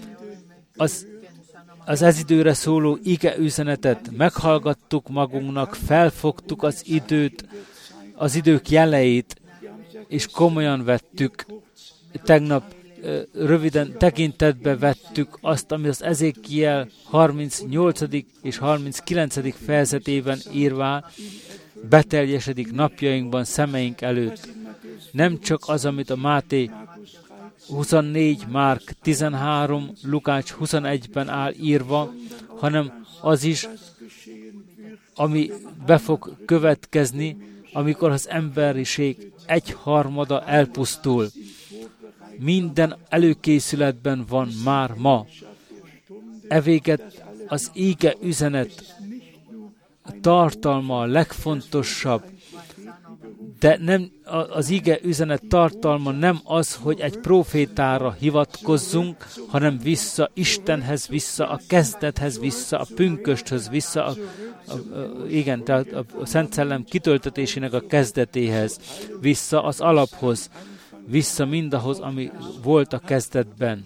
az ez időre szóló ige üzenetet meghallgattuk magunknak, felfogtuk az idők jeleit, és komolyan vettük. Tegnap röviden tekintetbe vettük azt, ami az Ezékiel 38. és 39. fejezetében írva beteljesedik napjainkban szemeink előtt. Nem csak az, amit a Máté 24, Márk 13, Lukács 21-ben áll írva, hanem az is, ami be fog következni, amikor az emberiség 1/3 elpusztul. Minden előkészületben van már ma. Evéget az íge üzenet tartalma a legfontosabb. De nem, az ige üzenet tartalma nem az, hogy egy profétára hivatkozzunk, hanem vissza Istenhez, vissza a kezdethez, vissza a pünkösthöz, vissza igen, tehát a Szent Szellem kitöltetésének a kezdetéhez, vissza az alaphoz, vissza mindahhoz, ami volt a kezdetben.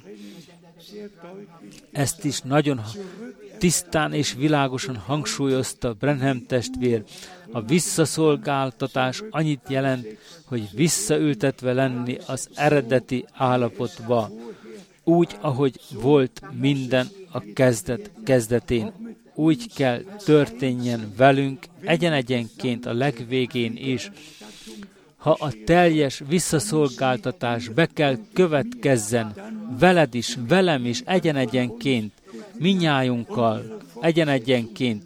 Ezt is nagyon tisztán és világosan hangsúlyozta Branham testvér. A visszaszolgáltatás annyit jelent, hogy visszaültetve lenni az eredeti állapotba, úgy, ahogy volt minden a kezdetén. Úgy kell történjen velünk egyen-egyenként a legvégén is. Ha a teljes visszaszolgáltatás be kell következzen, veled is, velem is, egyen-egyenként, minnyájunkkal, egyen-egyenként,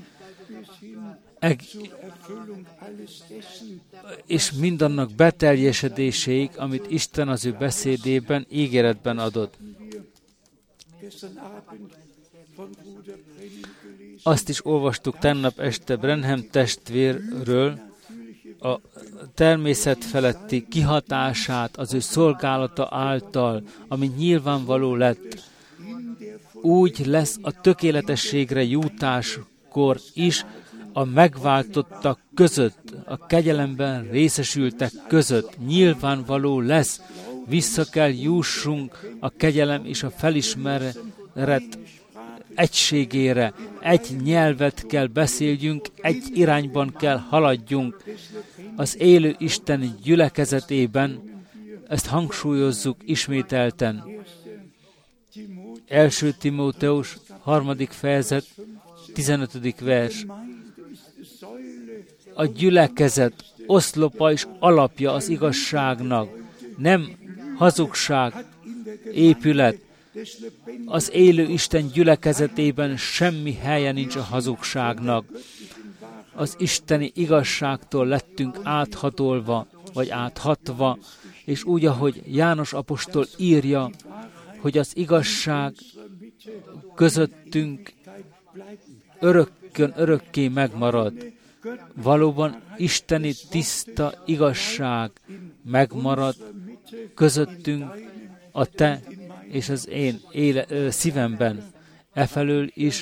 és mindannak beteljesedéséig, amit Isten az ő beszédében, ígéretben adott. Azt is olvastuk tegnap este Branham testvérről, a természet feletti kihatását az ő szolgálata által, ami nyilvánvaló lett, úgy lesz a tökéletességre jutáskor is a megváltottak között, a kegyelemben részesültek között nyilvánvaló lesz, vissza kell jussunk a kegyelem és a felismeret egységére, egy nyelvet kell beszéljünk, egy irányban kell haladjunk. Az élő Isten gyülekezetében ezt hangsúlyozzuk ismételten. 1. Timóteus 3. fejezet 15. vers. A gyülekezet oszlopa és alapja az igazságnak, nem hazugság épület. Az élő Isten gyülekezetében semmi helye nincs a hazugságnak. Az isteni igazságtól lettünk áthatolva, vagy áthatva, és úgy, ahogy János apostol írja, hogy az igazság közöttünk örökké megmarad. Valóban isteni tiszta igazság megmarad közöttünk a te és az én szívemben. Efelől is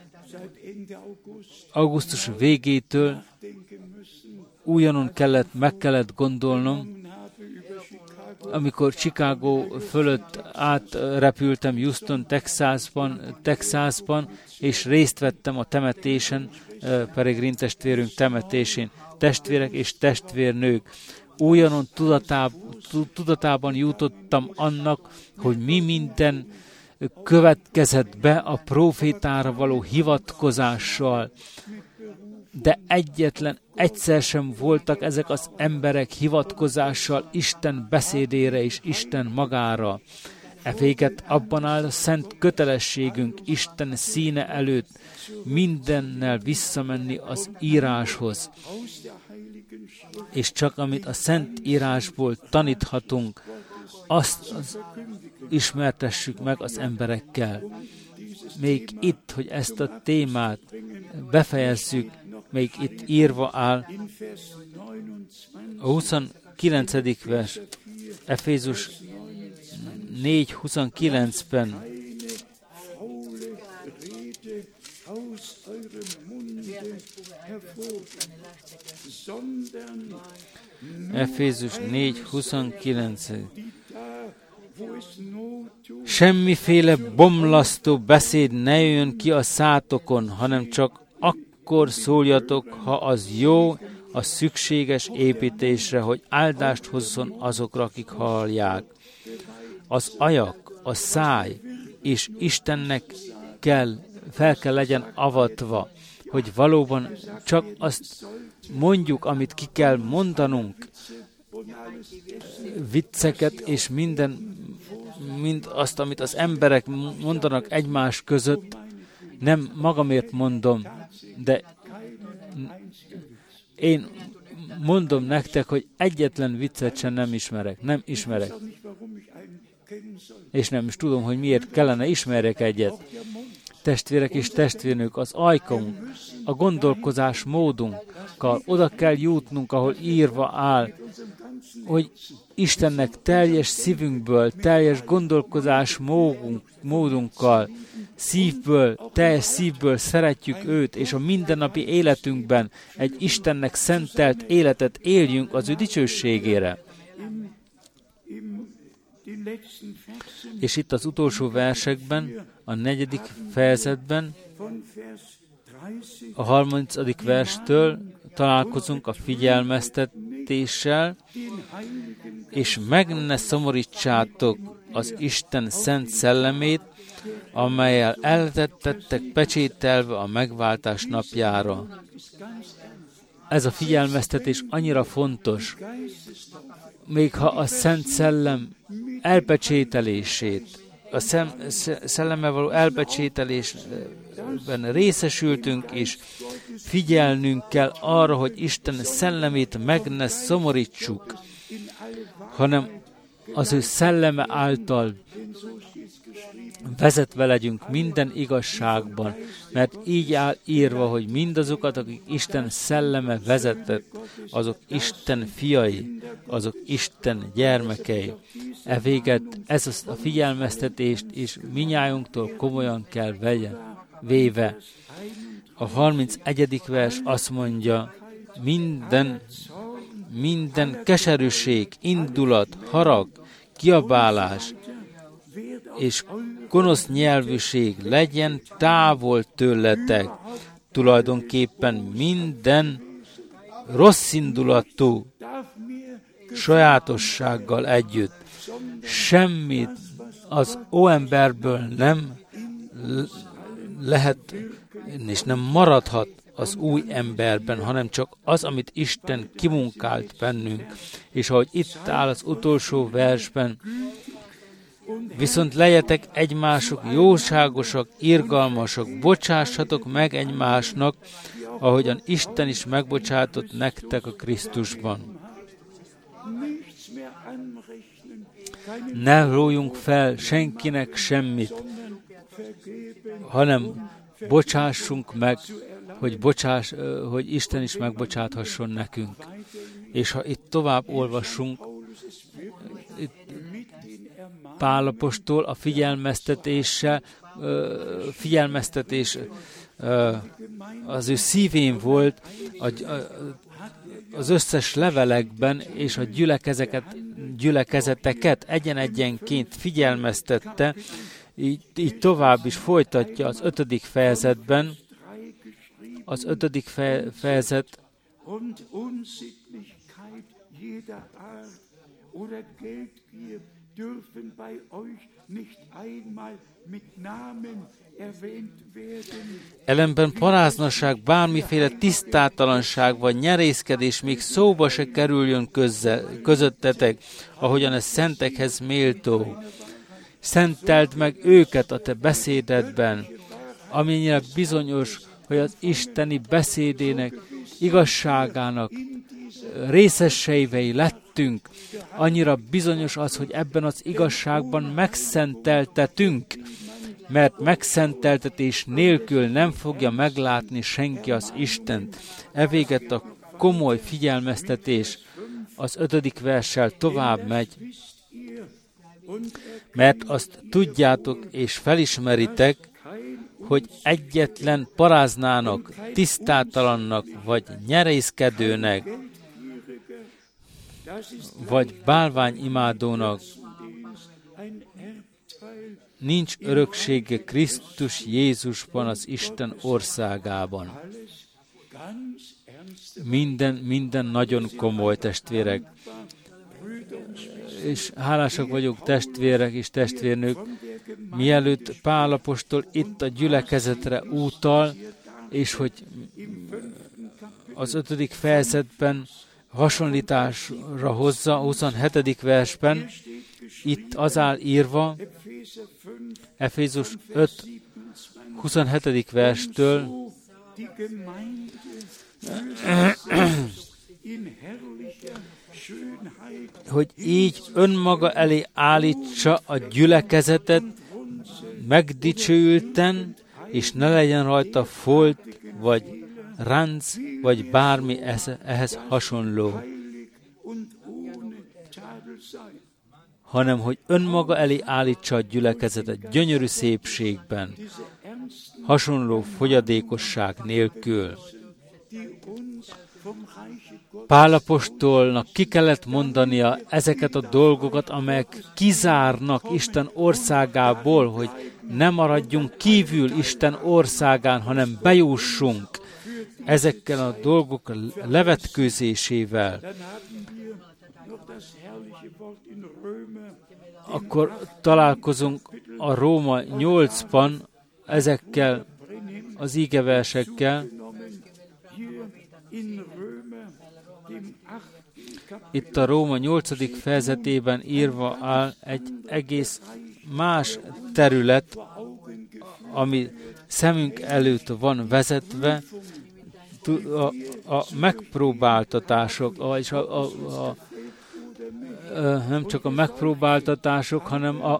augusztus végétől újonnan meg kellett gondolnom, amikor Chicago fölött átrepültem Houston, Texasban, és részt vettem a temetésen, Peregrin testvérünk temetésén. Testvérek és testvérnők, újonnan tudatában jutottam annak, hogy mi minden következett be a profétára való hivatkozással, de egyszer sem voltak ezek az emberek hivatkozással Isten beszédére és Isten magára. Véget abban áll a szent kötelességünk Isten színe előtt mindennel visszamenni az íráshoz. És csak amit a szent írásból taníthatunk, azt ismertessük meg az emberekkel. Még itt, hogy ezt a témát befejezzük, még itt írva áll a 29. vers, Efézus 4:29-ben. Efézus 4:29. Semmiféle bomlasztó beszéd ne jöjjön ki a szátokon, hanem csak akkor szóljatok, ha az jó, a szükséges építésre, hogy áldást hozzon azokra, akik hallják. Az ajak, a száj és Istennek fel kell legyen avatva, hogy valóban csak azt mondjuk, amit ki kell mondanunk, vicceket és mind azt, amit az emberek mondanak egymás között, nem magamért mondom, de én mondom nektek, hogy egyetlen viccet sem nem ismerek. És nem is tudom, hogy miért kellene ismerjek egyet. testvérek és testvérnők, az ajkunk, a gondolkozás módunkkal oda kell jutnunk, ahol írva áll, hogy Istennek teljes szívünkből, teljes gondolkozás módunkkal, teljes szívből szeretjük őt, és a mindennapi életünkben egy Istennek szentelt életet éljünk az ő dicsőségére. És itt az utolsó versekben, a 4. fejezetben, a 30. verstől találkozunk a figyelmeztetéssel, és meg ne szomorítsátok az Isten szent szellemét, amellyel eltettek pecsételve a megváltás napjára. Ez a figyelmeztetés annyira fontos, még ha a Szent Szellem elpecsételését, a szellemmel való elpecsételésben részesültünk, és figyelnünk kell arra, hogy Isten szellemét meg ne szomorítsuk, hanem az ő szelleme által vezetve legyünk minden igazságban, mert így áll írva, hogy mindazokat, akik Isten szelleme vezetett, azok Isten fiai, azok Isten gyermekei. Véget ez a figyelmeztetést is minnyájunktól komolyan kell véve. A 31. vers azt mondja, minden keserűség, indulat, harag, kiabálás és gonosz nyelvűség legyen távol tőletek. Tulajdonképpen minden rosszindulatú sajátossággal együtt. Semmit az óemberből nem lehet és nem maradhat az új emberben, hanem csak az, amit Isten kimunkált bennünk. És ahogy itt áll az utolsó versben, viszont legyetek egymások jóságosak, irgalmasak, bocsássatok meg egymásnak, ahogyan Isten is megbocsátott nektek a Krisztusban. Ne rójunk fel senkinek semmit, hanem bocsássunk meg, hogy Isten is megbocsáthasson nekünk. És ha itt tovább olvassunk, Pál apostol a figyelmeztetés az ő szívén volt az összes levelekben, és a gyülekezeteket egyen-egyenként figyelmeztette, így tovább is folytatja az 5. fejezetben. Az 5. fejezet dürfen bei euch nicht einmal mit Namen erwähnt werden. Ellenben paráznaság, bármiféle tisztátalanság vagy nyerészkedés még szóba se kerüljön közöttetek, ahogyan ez szentekhez méltó. Szenteld meg őket a te beszédedben, amennyire bizonyos, hogy az isteni beszédének, igazságának részesseivei lettünk, annyira bizonyos az, hogy ebben az igazságban megszenteltetünk, mert megszenteltetés nélkül nem fogja meglátni senki az Istent. Evéget a komoly figyelmeztetés az 5. verssel tovább megy, mert azt tudjátok és felismeritek, hogy egyetlen paráznának, tisztátalannak vagy nyerészkedőnek, vagy bálványimádónak nincs öröksége Krisztus Jézusban az Isten országában. Minden nagyon komoly, testvérek. És hálásak vagyok, testvérek és testvérnők, mielőtt Pál apostol itt a gyülekezetre utal, és hogy az 5. fejezetben hasonlításra hozza, 27. versben, itt az áll írva, Efézus 5, 27. verstől, hogy így önmaga elé állítsa a gyülekezetet megdicsőülten és ne legyen rajta folt, vagy ránc, vagy bármi ehhez hasonló, hanem hogy önmaga elé állítsa a gyülekezetet gyönyörű szépségben, hasonló fogyadékosság nélkül. Pál apostolnak ki kellett mondania ezeket a dolgokat, amelyek kizárnak Isten országából, hogy ne maradjunk kívül Isten országán, hanem bejussunk ezekkel a dolgok levetkőzésével. Akkor találkozunk a Róma 8-ban ezekkel az ígeversekkel. Itt a Róma 8. fejezetében írva áll egy egész más terület, ami szemünk előtt van vezetve, a megpróbáltatások, és nem csak a megpróbáltatások, hanem a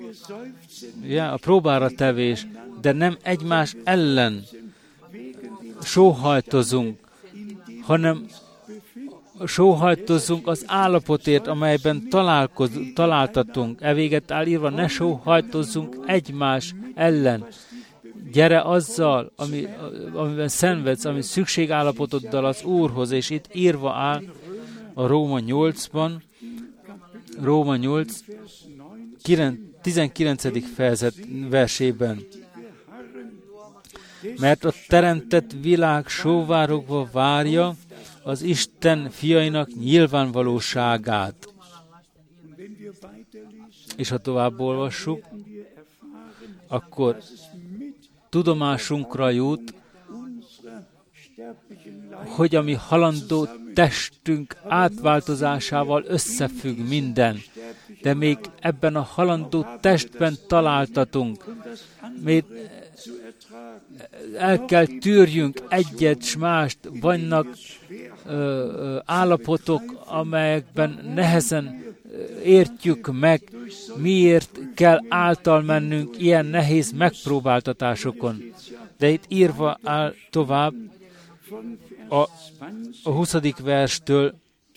próbára tevés, de nem egymás ellen sóhajtozunk, hanem sóhajtozzunk az állapotért, amelyben találtatunk. E véget áll írva, ne sóhajtozzunk egymás ellen. Gyere azzal, amiben szenvedsz, ami szükségállapotoddal az Úrhoz, és itt írva áll a Róma 8-ban, Róma 8, 19. fejezet versében. Mert a teremtett világ sóvárogva várja az Isten fiainak nyilvánvalóságát. És ha tovább olvassuk, akkor tudomásunkra jut, hogy a mi halandó testünk átváltozásával összefügg minden, de még ebben a halandó testben találtatunk. Még el kell tűrjünk egyet s mást, vannak állapotok, amelyekben nehezen értjük meg, miért kell által mennünk ilyen nehéz megpróbáltatásokon. De itt írva áll tovább a 20. verstől,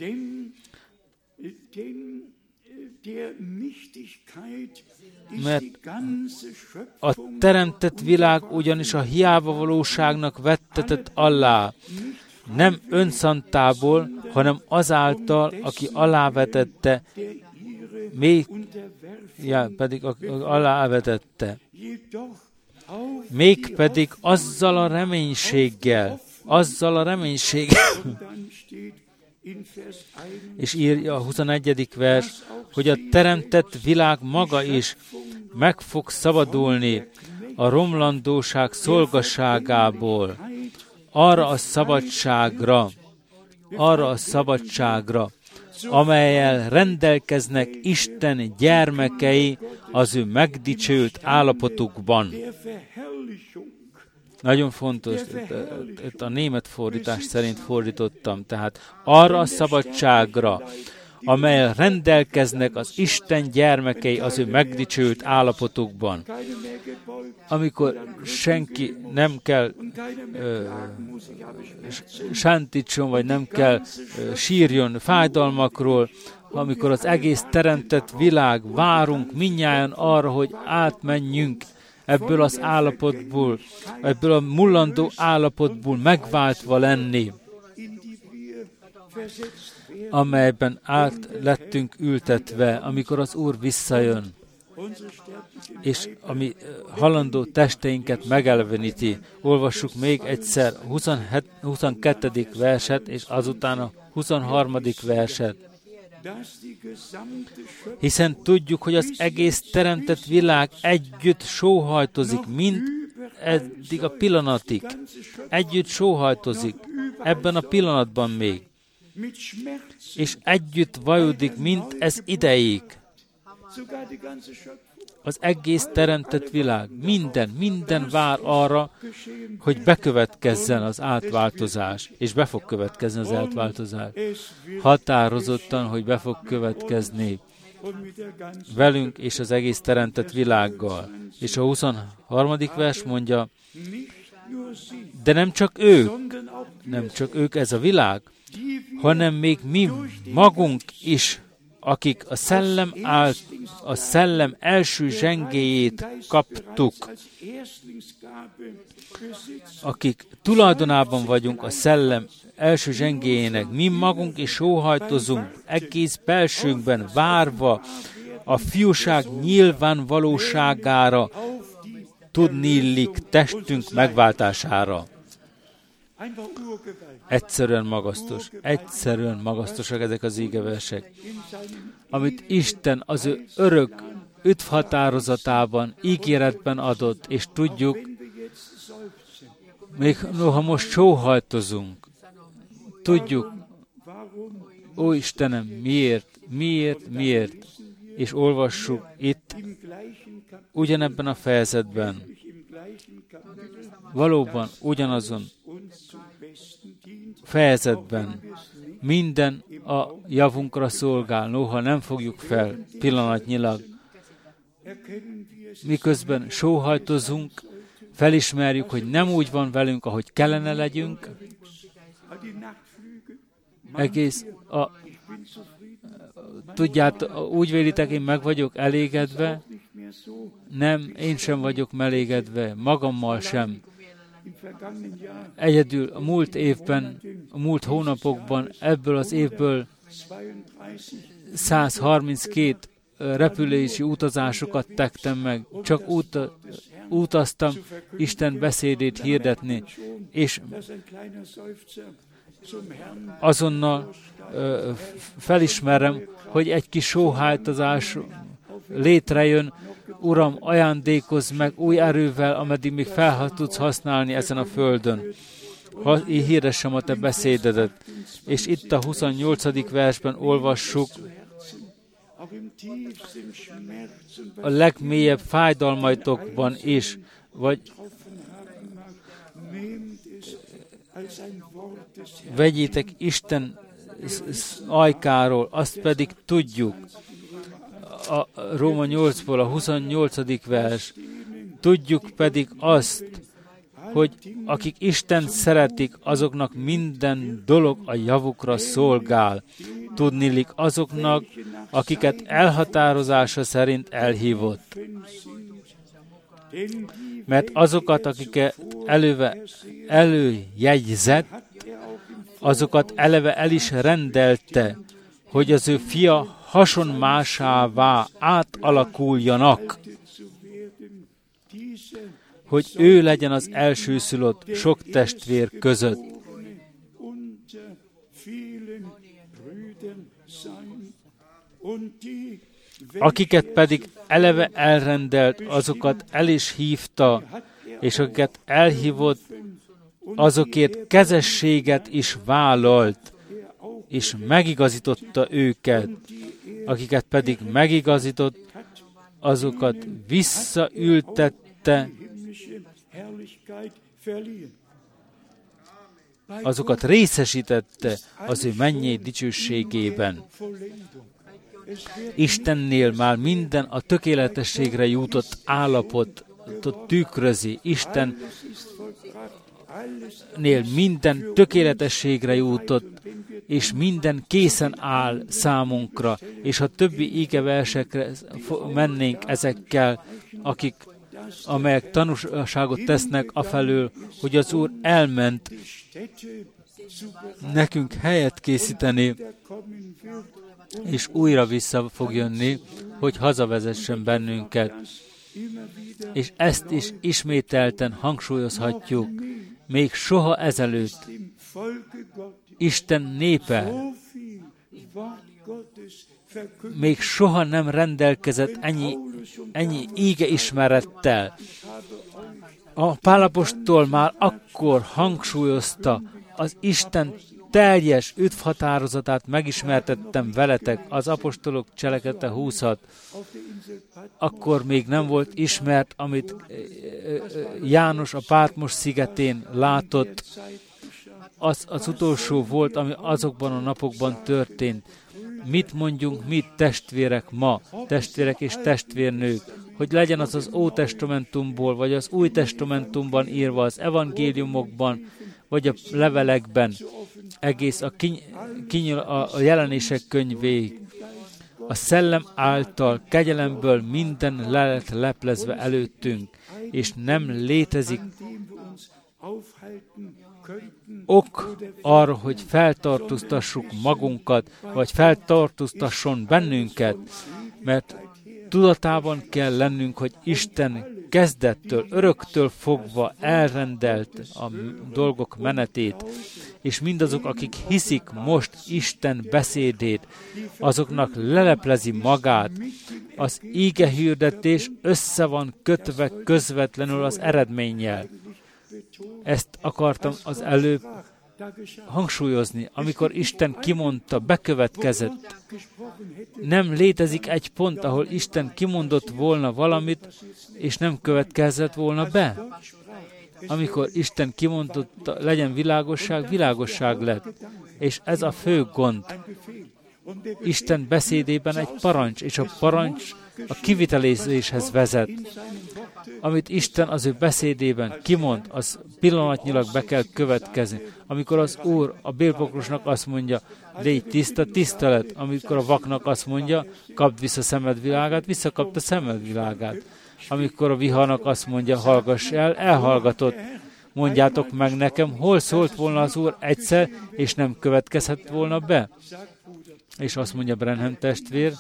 mert a teremtett világ ugyanis a hiába valóságnak vettetett alá, nem önszántából, hanem azáltal, aki alávetette, mégpedig azzal a reménységgel, és írja a 21. vers, hogy a teremtett világ maga is meg fog szabadulni a romlandóság szolgaságából, arra a szabadságra, amellyel rendelkeznek Isten gyermekei az ő megdicsőült állapotukban. Nagyon fontos, itt a német fordítás szerint fordítottam, tehát arra a szabadságra, amellyel rendelkeznek az Isten gyermekei az ő megdicsőült állapotukban. Amikor senki nem kell sántítson, vagy nem kell sírjon fájdalmakról, amikor az egész teremtett világ, várunk mindnyájan arra, hogy átmenjünk ebből az állapotból, ebből a mullandó állapotból megváltva lenni, amelyben át lettünk ültetve, amikor az Úr visszajön, és ami halandó testeinket megeleveníti. Olvassuk még egyszer 22. verset, és azután a 23. verset. Hiszen tudjuk, hogy az egész teremtett világ együtt sóhajtozik, mint eddig a pillanatig. Együtt sóhajtozik, ebben a pillanatban még. És együtt vajodik, mint ez ideig. Az egész teremtett világ, minden vár arra, hogy bekövetkezzen az átváltozás, és be fog következni az átváltozás. Határozottan, hogy be fog következni. velünk és az egész teremtett világgal. És a 23. vers mondja, de nem csak ők ez a világ, hanem még mi magunk is, akik a szellem első zsengéjét kaptuk, akik tulajdonában vagyunk a szellem első zsengéjének, mi magunk is sóhajtozunk egész belsőnkben, várva a fiúság nyilvánvalóságára, tudniillik testünk megváltására. Egyszerűen magasztosak ezek az ígeversek, amit Isten az ő örök üdvhatározatában, ígéretben adott, és tudjuk, még noha most sóhajtozunk, tudjuk, ó Istenem, miért, és olvassuk itt, ugyanebben a fejezetben, valóban ugyanazon fejezetben minden a javunkra szolgál, noha nem fogjuk fel pillanatnyilag. Miközben sóhajtozunk, felismerjük, hogy nem úgy van velünk, ahogy kellene legyünk. Tudjátok, úgy vélitek, én meg vagyok elégedve? Nem, én sem vagyok elégedve, magammal sem. Egyedül a múlt évben, a múlt hónapokban, ebből az évből 132 repülési utazásokat tettem meg. Csak utaztam Isten beszédét hirdetni, és azonnal felismerem, hogy egy kis sóhajtozás létrejön. Uram, ajándékozz meg új erővel, ameddig még tudsz használni ezen a földön. Én hirdessem a te beszédedet. És itt a 28. versben olvassuk, a legmélyebb fájdalmaitokban is, vagy vegyétek Isten ajkáról, azt pedig tudjuk. A Róma 8-ból a 28. vers. Tudjuk pedig azt, hogy akik Istent szeretik, azoknak minden dolog a javukra szolgál. Tudniillik azoknak, akiket elhatározása szerint elhívott. Mert azokat, akiket előjegyzett, azokat eleve el is rendelte, hogy az ő fia hasonmásává átalakuljanak, hogy ő legyen az elsőszülött sok testvér között. Akiket pedig eleve elrendelt, azokat el is hívta, és akiket elhívott, azokért kezességet is vállalt, és megigazította őket. Akiket pedig megigazított, azokat visszaültette, azokat részesítette az ő mennyei dicsőségében. Istennél már minden a tökéletességre jutott állapotot tükrözi. Istennél minden tökéletességre jutott, és minden készen áll számunkra, és ha többi ígeversekre mennénk ezekkel, amelyek tanúságot tesznek afelől, hogy az Úr elment nekünk helyet készíteni, és újra vissza fog jönni, hogy hazavezessen bennünket. És ezt is ismételten hangsúlyozhatjuk, még soha ezelőtt Isten népe még soha nem rendelkezett ennyi íge ismerettel. A Pál apostol már akkor hangsúlyozta, az Isten teljes üdvhatározatát megismertettem veletek, az apostolok cselekedete 20-at. Akkor még nem volt ismert, amit János a Pátmos szigetén látott. Az utolsó volt, ami azokban a napokban történt. mit mondjunk mi testvérek ma, testvérek és testvérnők, hogy legyen az az Ótestamentumból, vagy az Új Testamentumban írva, az evangéliumokban, vagy a levelekben, egész a jelenések könyvéig. A szellem által, kegyelemből minden le lett leplezve előttünk, és nem létezik ok arra, hogy feltartóztassuk magunkat, vagy feltartóztasson bennünket, mert tudatában kell lennünk, hogy Isten kezdettől, öröktől fogva elrendelt a dolgok menetét, és mindazok, akik hiszik most Isten beszédét, azoknak leleplezi magát. Az ígehirdetés össze van kötve közvetlenül az eredménnyel. Ezt akartam az előbb hangsúlyozni, amikor Isten kimondta, bekövetkezett. Nem létezik egy pont, ahol Isten kimondott volna valamit, és nem következett volna be. Amikor Isten kimondotta, legyen világosság, világosság lett. És ez a fő gond. Isten beszédében egy parancs, és a parancs a kivitelezéshez vezet. Amit Isten az ő beszédében kimond, az pillanatnyilag be kell következni. Amikor az Úr a bélpokrosnak azt mondja, légy tiszta, tiszta lett. Amikor a vaknak azt mondja, kapd vissza szemed világát, visszakapta szemed világát. Amikor a viharnak azt mondja, hallgass el, elhallgatott. Mondjátok meg nekem, hol szólt volna az Úr egyszer, és nem következhet volna be. És azt mondja Branham testvér,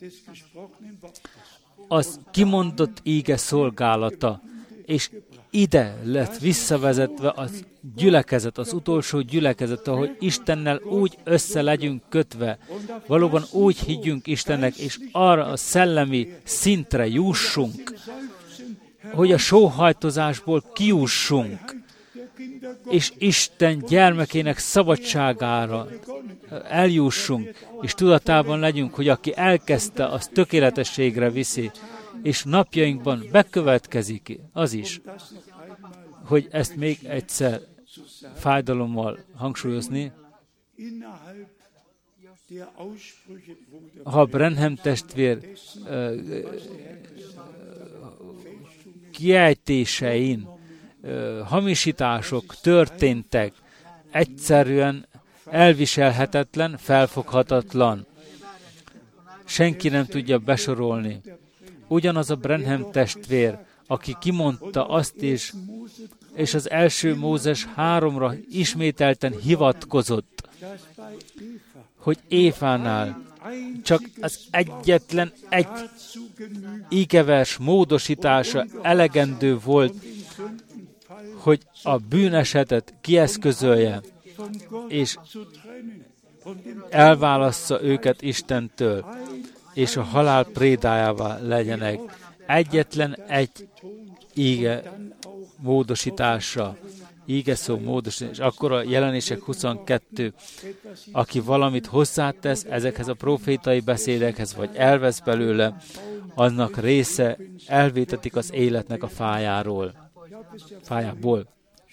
az kimondott íge szolgálata, és ide lett visszavezetve az gyülekezet, az utolsó gyülekezet, ahogy Istennel úgy össze legyünk kötve, valóban úgy higgyünk Istennek, és arra a szellemi szintre jussunk, hogy a sóhajtozásból kijussunk, és Isten gyermekének szabadságára eljussunk, és tudatában legyünk, hogy aki elkezdte, az tökéletességre viszi, és napjainkban bekövetkezik az is, hogy ezt még egyszer fájdalommal hangsúlyozni. Ha Branham testvér kiejtésein hamisítások történtek, egyszerűen elviselhetetlen, felfoghatatlan. Senki nem tudja besorolni. Ugyanaz a Branham testvér, aki kimondta azt is, és az első Mózes 3-ra ismételten hivatkozott, hogy Évánál csak az egyetlen egy ígevers módosítása elegendő volt, hogy a bűnesetet kieszközölje, és elválassza őket Istentől, és a halál prédájává legyenek. Egyetlen egy íge módosítása, íge szó módosítás, és akkor a Jelenések 22, aki valamit hozzátesz ezekhez a profétai beszédekhez, vagy elvesz belőle, annak része elvétetik az életnek a fájából.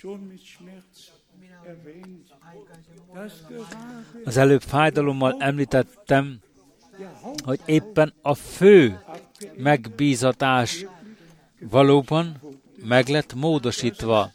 Az előbb fájdalommal említettem, hogy éppen a fő megbízatás valóban meg lett módosítva.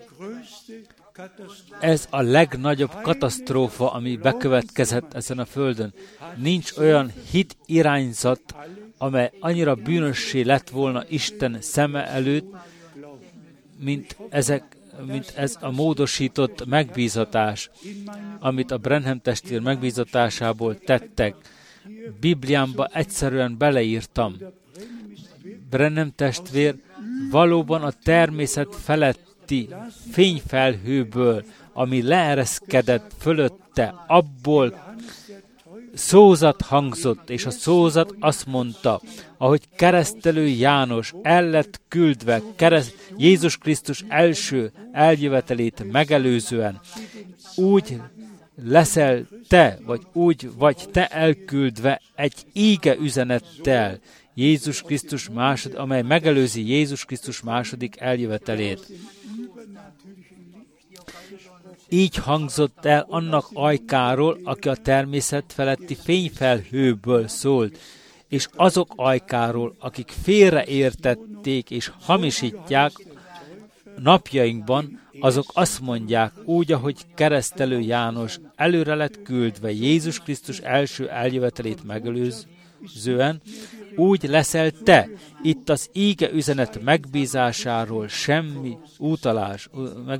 Ez a legnagyobb katasztrófa, ami bekövetkezett ezen a földön. Nincs olyan hit irányzat, amely annyira bűnössé lett volna Isten szeme előtt, mint ez a módosított megbízatás, amit a Branham testvér megbízatásából tettek. Bibliámba egyszerűen beleírtam. Branham testvér valóban a természet feletti fényfelhőből, ami leereszkedett fölötte, abból szózat hangzott, és a szózat azt mondta, ahogy keresztelő János el lett küldve Jézus Krisztus első eljövetelét megelőzően, úgy leszel te, vagy úgy vagy te elküldve egy íge üzenettel, Jézus Krisztus amely megelőzi Jézus Krisztus második eljövetelét. így hangzott el annak ajkáról, aki a természet feletti fényfelhőből szólt, és azok ajkáról, akik félreértették és hamisítják napjainkban, azok azt mondják, úgy, ahogy keresztelő János előre lett küldve Jézus Krisztus első eljövetelét megelőzően, úgy leszel te. Itt az íge üzenet megbízásáról semmi utalás,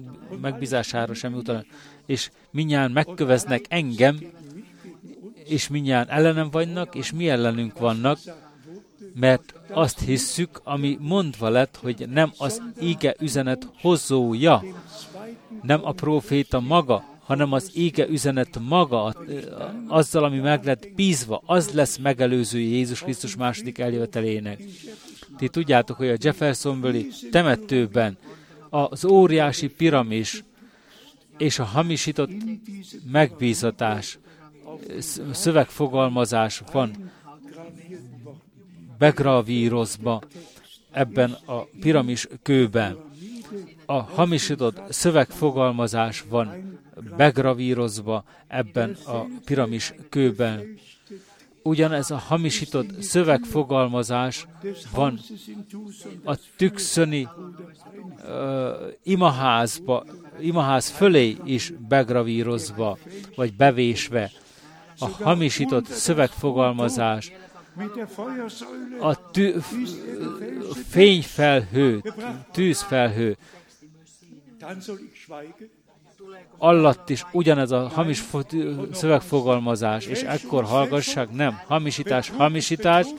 és mindnyájan megköveznek engem, és mindnyájan ellenem vannak, és mi ellenünk vannak, mert azt hisszük, ami mondva lett, hogy nem az íge üzenet hozója, nem a próféta maga, hanem az íge üzenet maga, azzal, ami meg lett bízva, az lesz megelőző Jézus Krisztus második eljövetelének. Ti tudjátok, hogy a Jeffersonville-i temetőben az óriási piramis és a hamisított megbízatás, szövegfogalmazás van begravírozva ebben a piramis kőben. A hamisított szövegfogalmazás van begravírozva ebben a piramis kőben. Ugyanez a hamisított szövegfogalmazás van a tükszöni imaház fölé is begravírozva, vagy bevésve. A hamisított szövegfogalmazás a fényfelhő, tűzfelhő alatt is ugyanez a hamis szövegfogalmazás, és ekkor hallgassák, nem, hamisítás,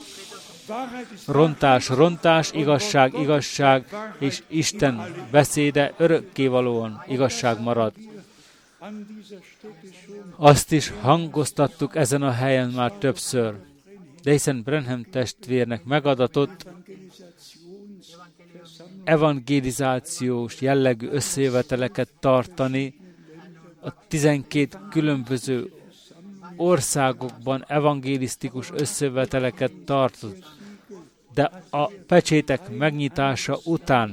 rontás, igazság, és Isten beszéde örökkévalóan igazság marad. Azt is hangoztattuk ezen a helyen már többször, de hiszen Branham testvérnek megadatott evangelizációs jellegű összejöveteleket tartani, a 12 különböző országokban evangelisztikus összejöveteleket tartott, de a pecsétek megnyitása után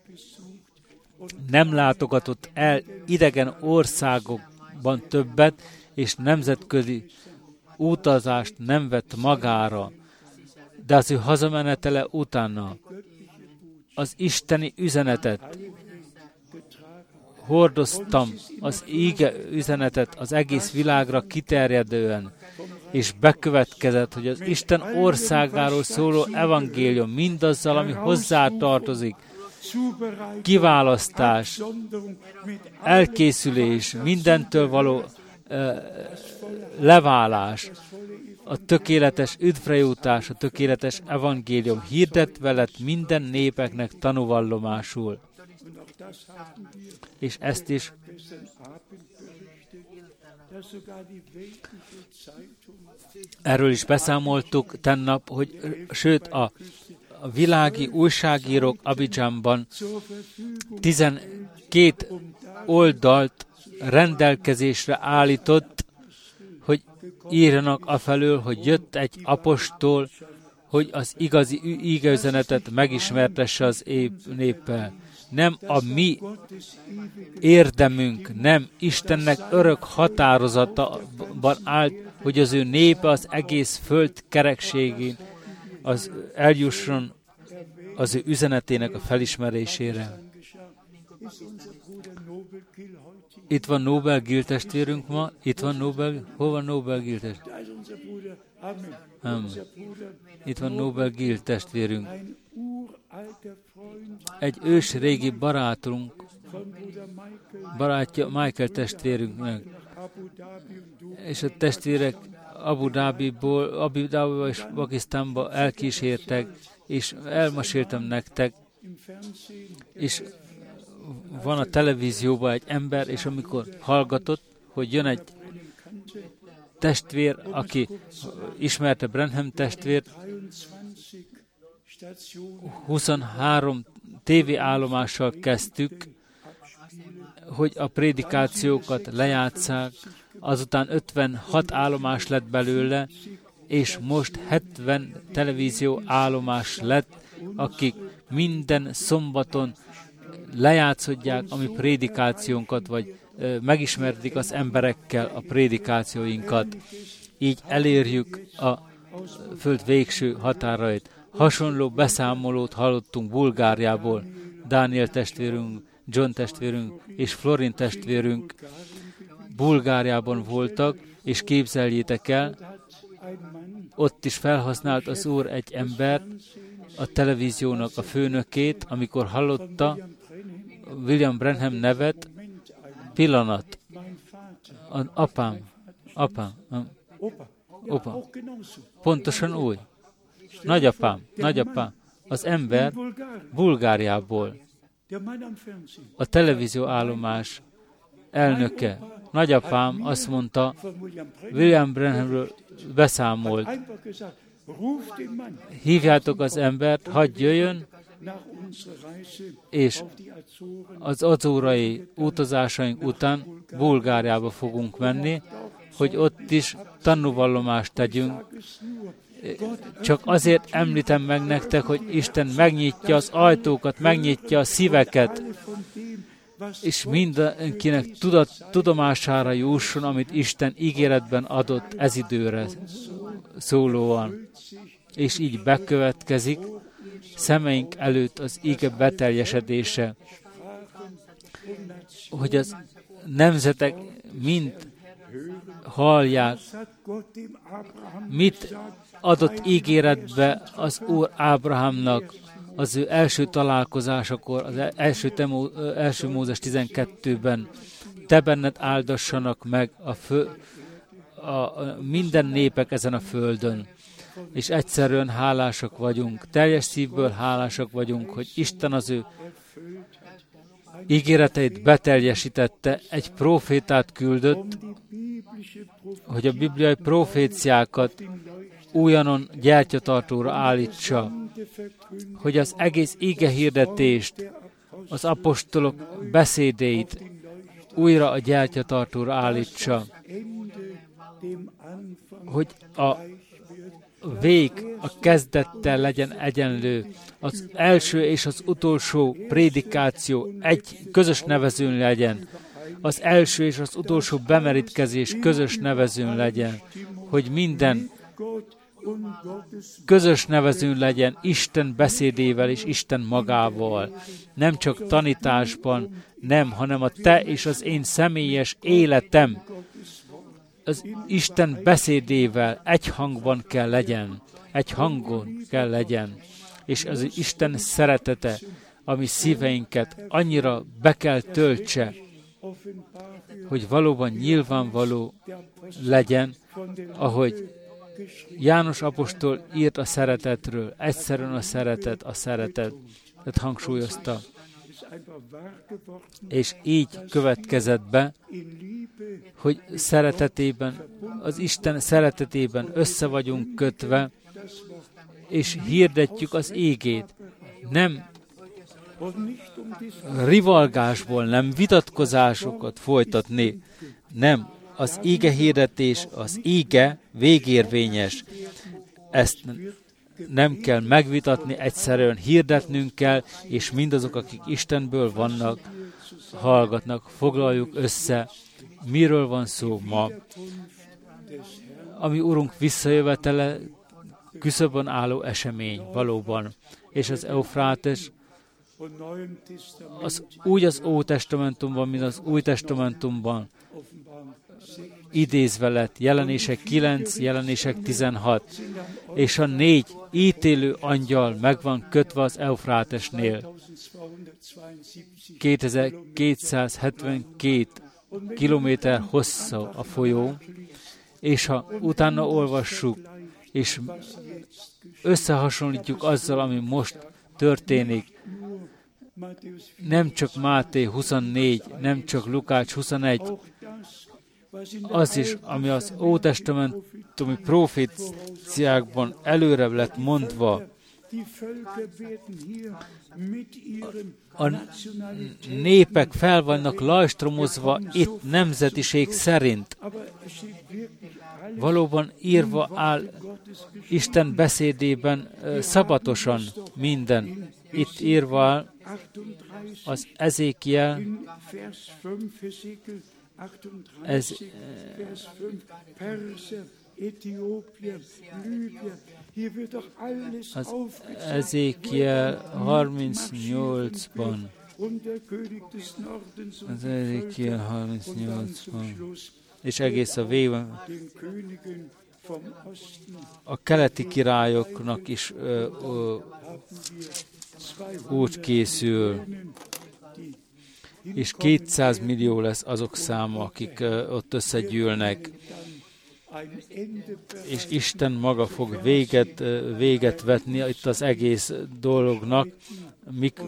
nem látogatott el idegen országokban többet, és nemzetközi utazást nem vett magára, de az ő hazamenetele utána az isteni üzenetet hordoztam, az íge üzenetet az egész világra kiterjedően, és bekövetkezett, hogy az Isten országáról szóló evangélium mindazzal, ami hozzá tartozik, kiválasztás, elkészülés, mindentől való leválás, a tökéletes üdvrejutás, a tökéletes evangélium hirdetve lett minden népeknek tanúvallomásul. És ezt is erről is beszámoltuk tennap, hogy sőt a világi újságírók Abidjanban 12 oldalt rendelkezésre állított, hogy írjanak afelől, hogy jött egy apostol, hogy az igazi ígeüzenetet megismertesse az néppel. Nem a mi érdemünk, nem Istennek örök határozatban állt, hogy az ő népe az egész föld kerekségén az eljusson az ő üzenetének a felismerésére. Itt van Nobel Gil testvérünk ma, itt van Nobel, hol van Nobel Gil testvérünk? Itt van Nobel Gil testvérünk. Egy ősrégi barátunk, barátja Michael testvérünknek, és a testvérek Abu Dhabiból és Pakisztánba elkísértek, és elmeséltem nektek, és van a televízióban egy ember, és amikor hallgatott, hogy jön egy testvér, aki ismerte Branham testvért, 23 tévéállomással kezdtük, hogy a prédikációkat lejátsszák, azután 56 állomás lett belőle, és most 70 televízió állomás lett, akik minden szombaton lejátszodják a mi prédikációnkat, vagy megismertetik az emberekkel a prédikációinkat. Így elérjük a föld végső határait. Hasonló beszámolót hallottunk Bulgáriából. Dániel testvérünk, John testvérünk és Florin testvérünk Bulgáriában voltak, és képzeljétek el, ott is felhasznált az Úr egy embert, a televíziónak a főnökét, amikor hallotta William Branham nevet, pillanat, apám, pontosan úgy, nagyapám, az ember Bulgáriából, a televízióállomás elnöke, nagyapám azt mondta, William Branhamről beszámolt, hívjátok az embert, hadd jöjjön, és az azórai utazásaink után Bulgáriába fogunk menni, hogy ott is tanúvallomást tegyünk. Csak azért említem meg nektek, hogy Isten megnyitja az ajtókat, megnyitja a szíveket, és mindenkinek tudomására jusson, amit Isten ígéretben adott ez időre szólóan. És így bekövetkezik szemeink előtt az ige beteljesedése, hogy az nemzetek mind hallják, mit adott ígéretbe az Úr Ábrahámnak az ő első találkozásakor, az első Mózes 12-ben. Te benned áldassanak meg a minden népek ezen a földön. És egyszerűen hálásak vagyunk, teljes szívből hálásak vagyunk, hogy Isten az ő ígéreteit beteljesítette, egy prófétát küldött, hogy a bibliai proféciákat újonnan gyertyatartóra állítsa, hogy az egész igehirdetést, az apostolok beszédeit újra a gyertyatartóra állítsa, hogy a vég a kezdettel legyen egyenlő, az első és az utolsó prédikáció egy közös nevezőn legyen, az első és az utolsó bemerítkezés közös nevezőn legyen, hogy minden közös nevezőn legyen Isten beszédével és Isten magával. Nem csak tanításban, nem, hanem a te és az én személyes életem az Isten beszédével egy hangban kell legyen, egy hangon kell legyen, és az Isten szeretete, ami szíveinket annyira be kell töltse, hogy valóban nyilvánvaló legyen, ahogy János apostol írt a szeretetről, egyszerűen a szeretet, tehát hangsúlyozta. És így következett be, hogy szeretetében, az Isten szeretetében össze vagyunk kötve, és hirdetjük az ígét. Nem rivalgásból, nem vitatkozásokat folytatni, nem. Az íge hirdetés, az íge végérvényes. Ezt nem kell megvitatni, egyszerűen hirdetnünk kell, és mindazok, akik Istenből vannak, hallgatnak, foglaljuk össze, miről van szó ma. Ami Urunk visszajövetele küszöbön álló esemény valóban. És az Eufrátes úgy az Ótestamentumban, mint az Új Testamentumban idézve lett, Jelenések 9, Jelenések 16, és a 4 ítélő angyal meg van kötve az Eufrátesnél. 2272 kilométer hosszú a folyó, és ha utána olvassuk, és összehasonlítjuk azzal, ami most történik, nem csak Máté 24, nem csak Lukács 21, az is, ami az ótestamentumi proféciákban előre lett mondva, a népek fel vannak lajstromozva itt nemzetiség szerint. Valóban írva áll Isten beszédében szabatosan minden. Itt írva áll Az Ezékiel, in Vers 5, Hesekiel 38, ez Vers 5, Perser, Äthiopien, Libyen, hier wird doch alles az aufgezeigt, Ezékiel 38-ban, und der König des Nordens und az die Ezékiel Völker, und dann 38-ban, zum Schluss és egész a végben den Königen vom Osten a keleti királyoknak is haben wir úgy készül, és 200 millió lesz azok száma, akik ott összegyűlnek, ein Ende és Isten maga fog véget vetni itt az egész dolognak, mik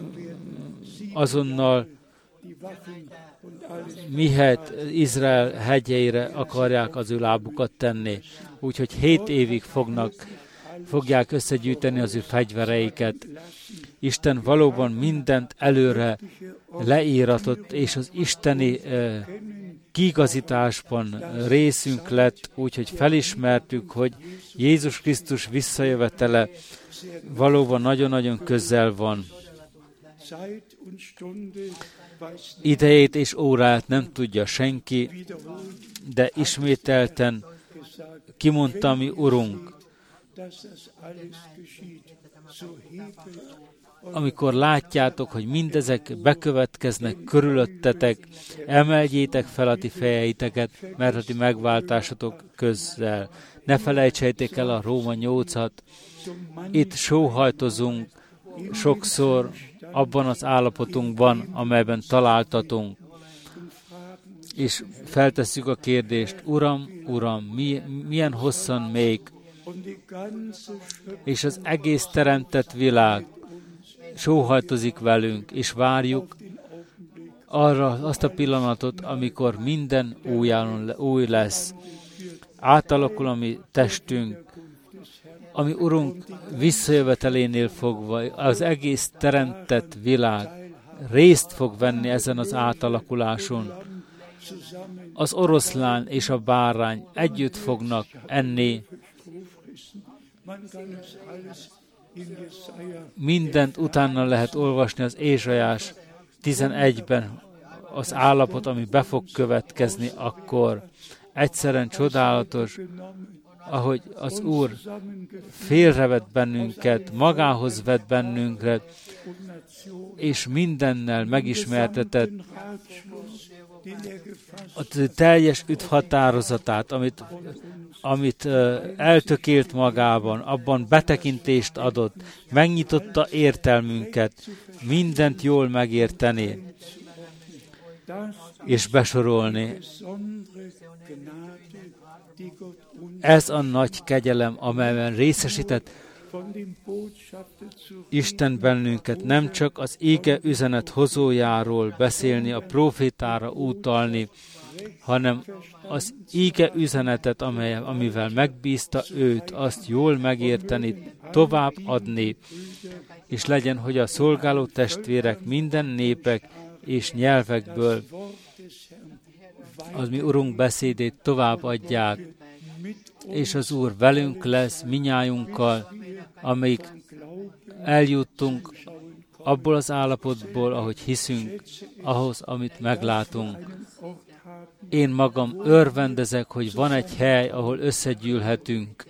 azonnal die Waffen und alles. mihet Izrael hegyeire akarják az ő lábukat tenni. Úgyhogy 7 évig fogják összegyűjteni az ő fegyvereiket. Isten valóban mindent előre leíratott, és az isteni kiigazításban részünk lett, úgyhogy felismertük, hogy Jézus Krisztus visszajövetele valóban nagyon-nagyon közel van. Zeit und Stunde weiß Idejét és órát nem tudja senki, wiederholt de ismételten gesagt, kimondta mi Urunk, dass das alles geschieht. So hebet amikor látjátok, hogy mindezek bekövetkeznek körülöttetek, emeljétek fel a ti fejeiteket, mert a ti megváltásatok közel. Ne felejtsétek el a Róma 8-at. Itt sóhajtozunk sokszor abban az állapotunkban, amelyben találtatunk. És feltesszük a kérdést, Uram, Uram, milyen hosszan még, und die ganze Schöpfung és az egész teremtett világ sóhajtozik velünk, és várjuk arra azt a pillanatot, amikor minden új lesz. Átalakul a mi testünk, ami Urunk visszajövetelénél fogva, az egész teremtett világ részt fog venni ezen az átalakuláson. Az oroszlán és a bárány együtt fognak enni. man kann es alles in Jesaja Mindent utána lehet olvasni az Ézsaiás 11-ben, az állapot, ami be fog következni akkor. Egyszerűen csodálatos, ahogy az Úr félrevet bennünket, magához vett bennünket, és mindennel megismertetett a teljes üdvhatározatát, amit eltökélt magában, abban betekintést adott, megnyitotta értelmünket, mindent jól megérteni, és besorolni. Ez a nagy kegyelem, amelyben részesített Isten bennünket, nem csak az ige üzenet hozójáról beszélni, a profétára utalni, hanem az ige üzenetet, amivel megbízta őt, azt jól megérteni, tovább adni, és legyen, hogy a szolgáló testvérek minden népek és nyelvekből az mi Urunk beszédét tovább adják, és az Úr velünk lesz, minnyájunkkal, amíg eljuttunk abból az állapotból, ahogy hiszünk, ahhoz, amit meglátunk. Én magam örvendezek, hogy van egy hely, ahol összegyűlhetünk.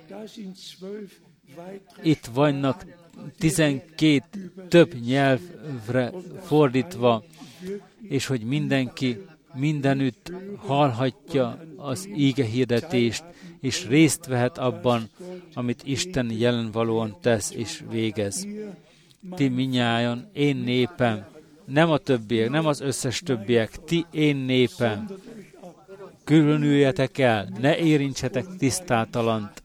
Itt vannak 12 több nyelvre fordítva, és hogy mindenki mindenütt hallhatja az ígehirdetést, és részt vehet abban, amit Isten jelenvalóan tesz és végez. Ti minnyájan, én népem, nem a többiek, nem az összes többiek, ti én népem. Különüljetek el, ne érintsetek tisztátalant.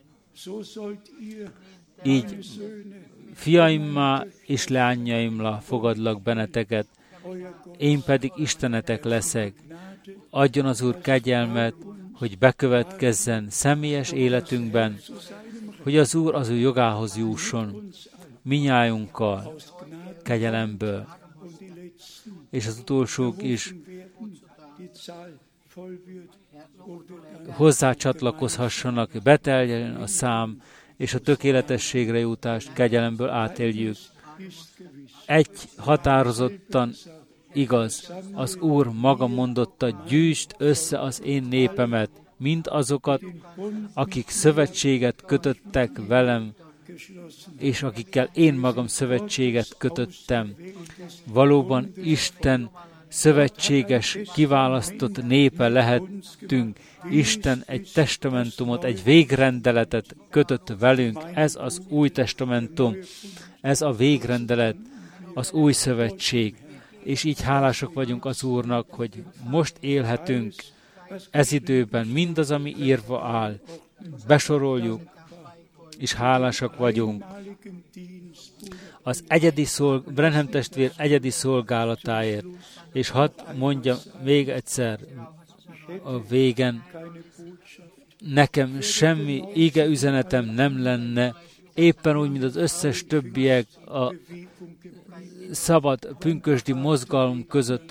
Így fiaimmá és leányaimra fogadlak benneteket, én pedig Istenetek leszek. Adjon az Úr kegyelmet, hogy bekövetkezzen személyes életünkben, hogy az Úr az ő jogához jusson, minnyájunkkal, kegyelemből. És az utolsók is hozzácsatlakozhassanak, beteljen a szám, és a tökéletességre jutást kegyelemből átéljük. egy határozottan igaz. Az Úr maga mondotta, gyűjtsd össze az én népemet, mind azokat, akik szövetséget kötöttek velem, és akikkel én magam szövetséget kötöttem. Valóban Isten szövetséges, kiválasztott népe lehettünk. Isten egy testamentumot, egy végrendeletet kötött velünk. Ez az új testamentum, ez a végrendelet, az új szövetség. És így hálásak vagyunk az Úrnak, hogy most élhetünk ez időben, mindaz, ami írva áll, besoroljuk, és hálásak vagyunk. Az Branham testvér egyedi szolgálatáért, és hadd mondjam még egyszer a végen, nekem semmi ige üzenetem nem lenne, éppen úgy, mint az összes többiek a szabad pünkösdi mozgalom között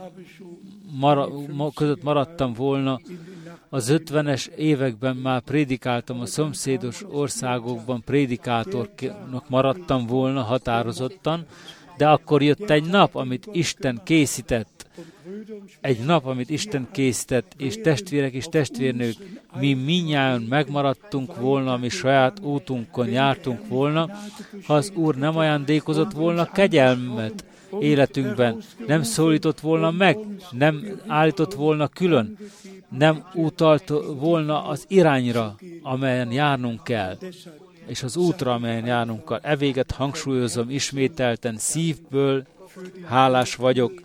maradtam volna. Az 50-es években már prédikáltam a szomszédos országokban, prédikátornak maradtam volna határozottan, de akkor jött egy nap, amit Isten készített. Egy nap, amit Isten készített, és testvérek és testvérnők, mi mindnyájan megmaradtunk volna, mi saját útunkon jártunk volna, ha az Úr nem ajándékozott volna kegyelmet életünkben, nem szólított volna meg, nem állított volna külön, nem utalt volna az irányra, amelyen járnunk kell, és az útra, amelyen járnunk kell. E véget hangsúlyozom ismételten, szívből hálás vagyok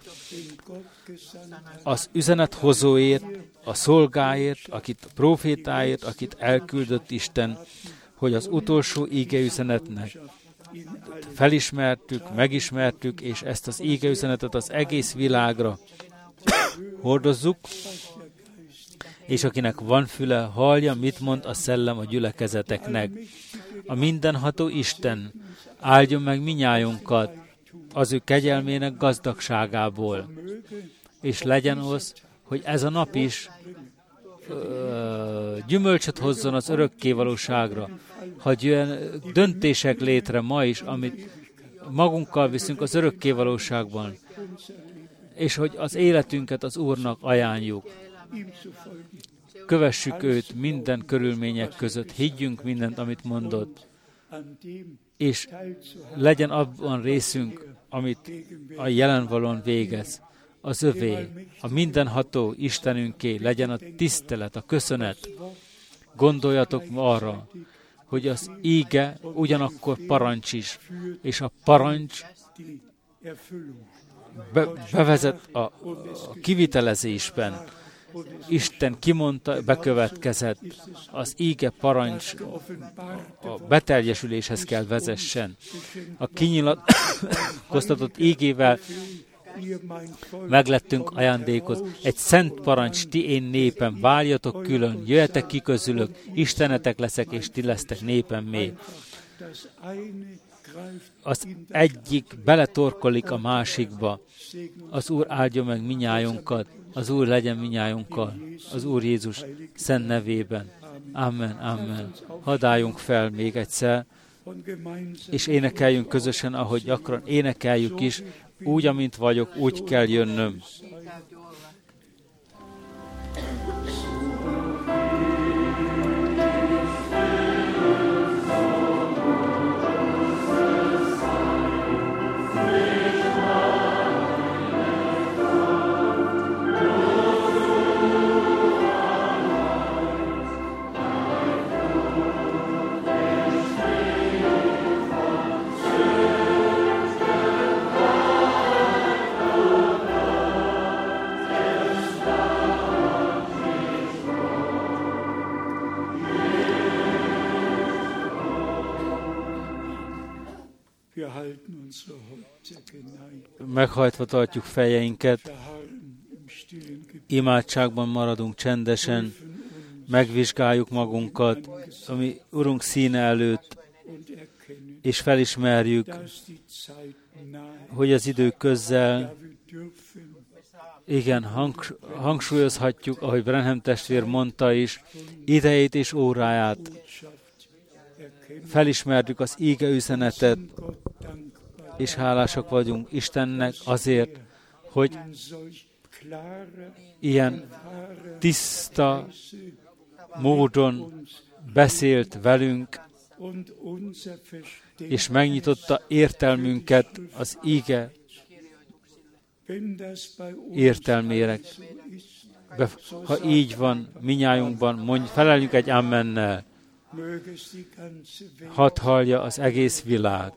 az üzenethozóért, a szolgáért, akit a profétáért, akit elküldött Isten, hogy az utolsó ígeüzenetnek felismertük, megismertük, és ezt az ígeüzenetet az egész világra hordozzuk, és akinek van füle, hallja, mit mond a szellem a gyülekezeteknek. A mindenható Isten áldjon meg minnyájunkat az ő kegyelmének gazdagságából, és legyen az, hogy ez a nap is gyümölcsöt hozzon az örökkévalóságra, hogy olyan döntések létre ma is, amit magunkkal viszünk az örökkévalóságban, és hogy az életünket az Úrnak ajánljuk. Kövessük őt minden körülmények között, higgyünk mindent, amit mondott, és legyen abban részünk, amit a jelenvalóan végez. Az övé, a mindenható Istenünké legyen a tisztelet, a köszönet. Gondoljatok arra, hogy az íge ugyanakkor parancs is, és a parancs bevezet a kivitelezésben. Isten kimondta, bekövetkezett. Az íge parancs a beteljesüléshez kell vezessen. A kinyilatkoztatott ígével meglettünk ajándékoz. Egy szent parancs, ti én népem, váljatok külön, jöjjetek ki közülök, istenetek leszek, és ti lesztek népemmé. Az egyik beletorkolik a másikba. Az Úr áldja meg minnyájunkat, az Úr legyen minnyájunkkal, az Úr Jézus szent nevében. Amen, amen. Hadd álljunk fel még egyszer, és énekeljünk közösen, ahogy gyakran énekeljük is, úgy, amint vagyok, úgy kell jönnöm. Meghajtva tartjuk fejeinket, imádságban maradunk csendesen, megvizsgáljuk magunkat, ami Urunk színe előtt, és felismerjük, hogy az idő közzel, igen, hangsúlyozhatjuk, ahogy Branham testvér mondta is, idejét és óráját. Felismerjük az íge üzenetet, és hálásak vagyunk Istennek azért, hogy ilyen tiszta módon beszélt velünk, és megnyitotta értelmünket az íge értelmére. Ha így van minnyájunkban, feleljünk egy amennel. Hadd hallja az egész világ.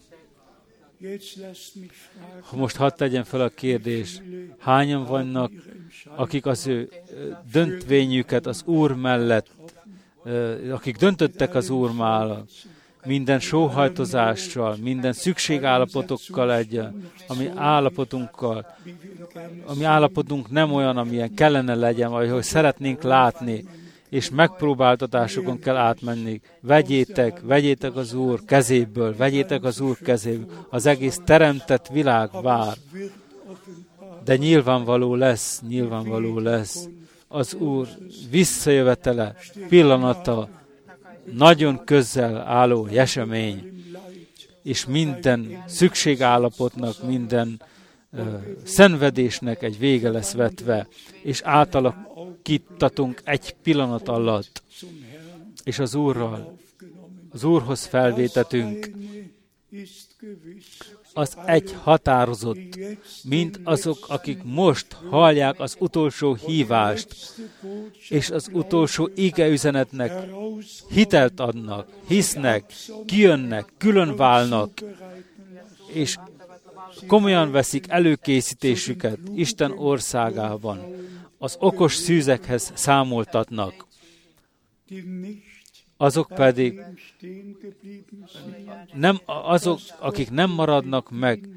Most hadd tegyen fel a kérdés, hányan vannak, akik az ő döntvényüket az Úr mellett, akik döntöttek az Úr mellett, minden sóhajtozással, minden szükségállapotokkal ami állapotunk nem olyan, amilyen kellene legyen, vagy hogy szeretnénk látni, és megpróbáltatásokon kell átmenni. Vegyétek az Úr kezéből, az egész teremtett világ vár. De nyilvánvaló lesz az Úr visszajövetele pillanata, nagyon közel álló esemény, és minden szükségállapotnak, minden szenvedésnek egy vége lesz vetve, és átalakítatunk egy pillanat alatt, és az Úrhoz felvétetünk. Az egy határozott, mint azok, akik most hallják az utolsó hívást, és az utolsó igeüzenetnek hitelt adnak, hisznek, kijönnek, külön válnak, és komolyan veszik előkészítésüket Isten országában, az okos szűzekhez számoltatnak. Azok pedig azok, akik nem maradnak meg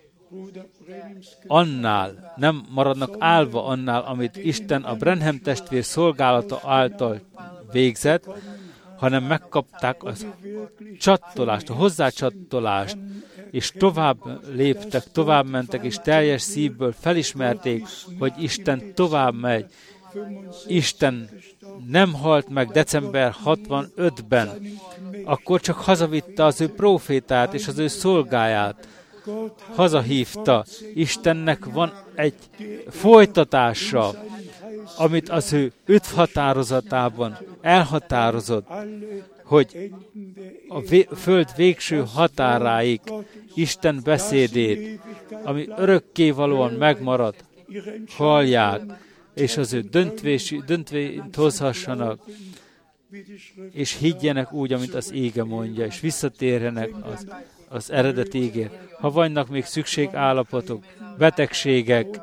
annál, nem maradnak állva annál, amit Isten a Branham testvér szolgálata által végzett, hanem megkapták a csattolást, a hozzácsattolást, és tovább léptek, tovább mentek, és teljes szívből felismerték, hogy Isten tovább megy. Isten nem halt meg december 65-ben, akkor csak hazavitte az ő prófétát és az ő szolgáját. Hazahívta. Istennek van egy folytatása, amit az ő határozatában elhatározott, hogy a föld végső határáig Isten beszédét, ami örökkévalóan megmarad, hallják, és az ő döntvényt hozhassanak, és higgyenek úgy, amit az ége mondja, és visszatérjenek az eredeti égért. Ha vannak még szükségállapotok, betegségek,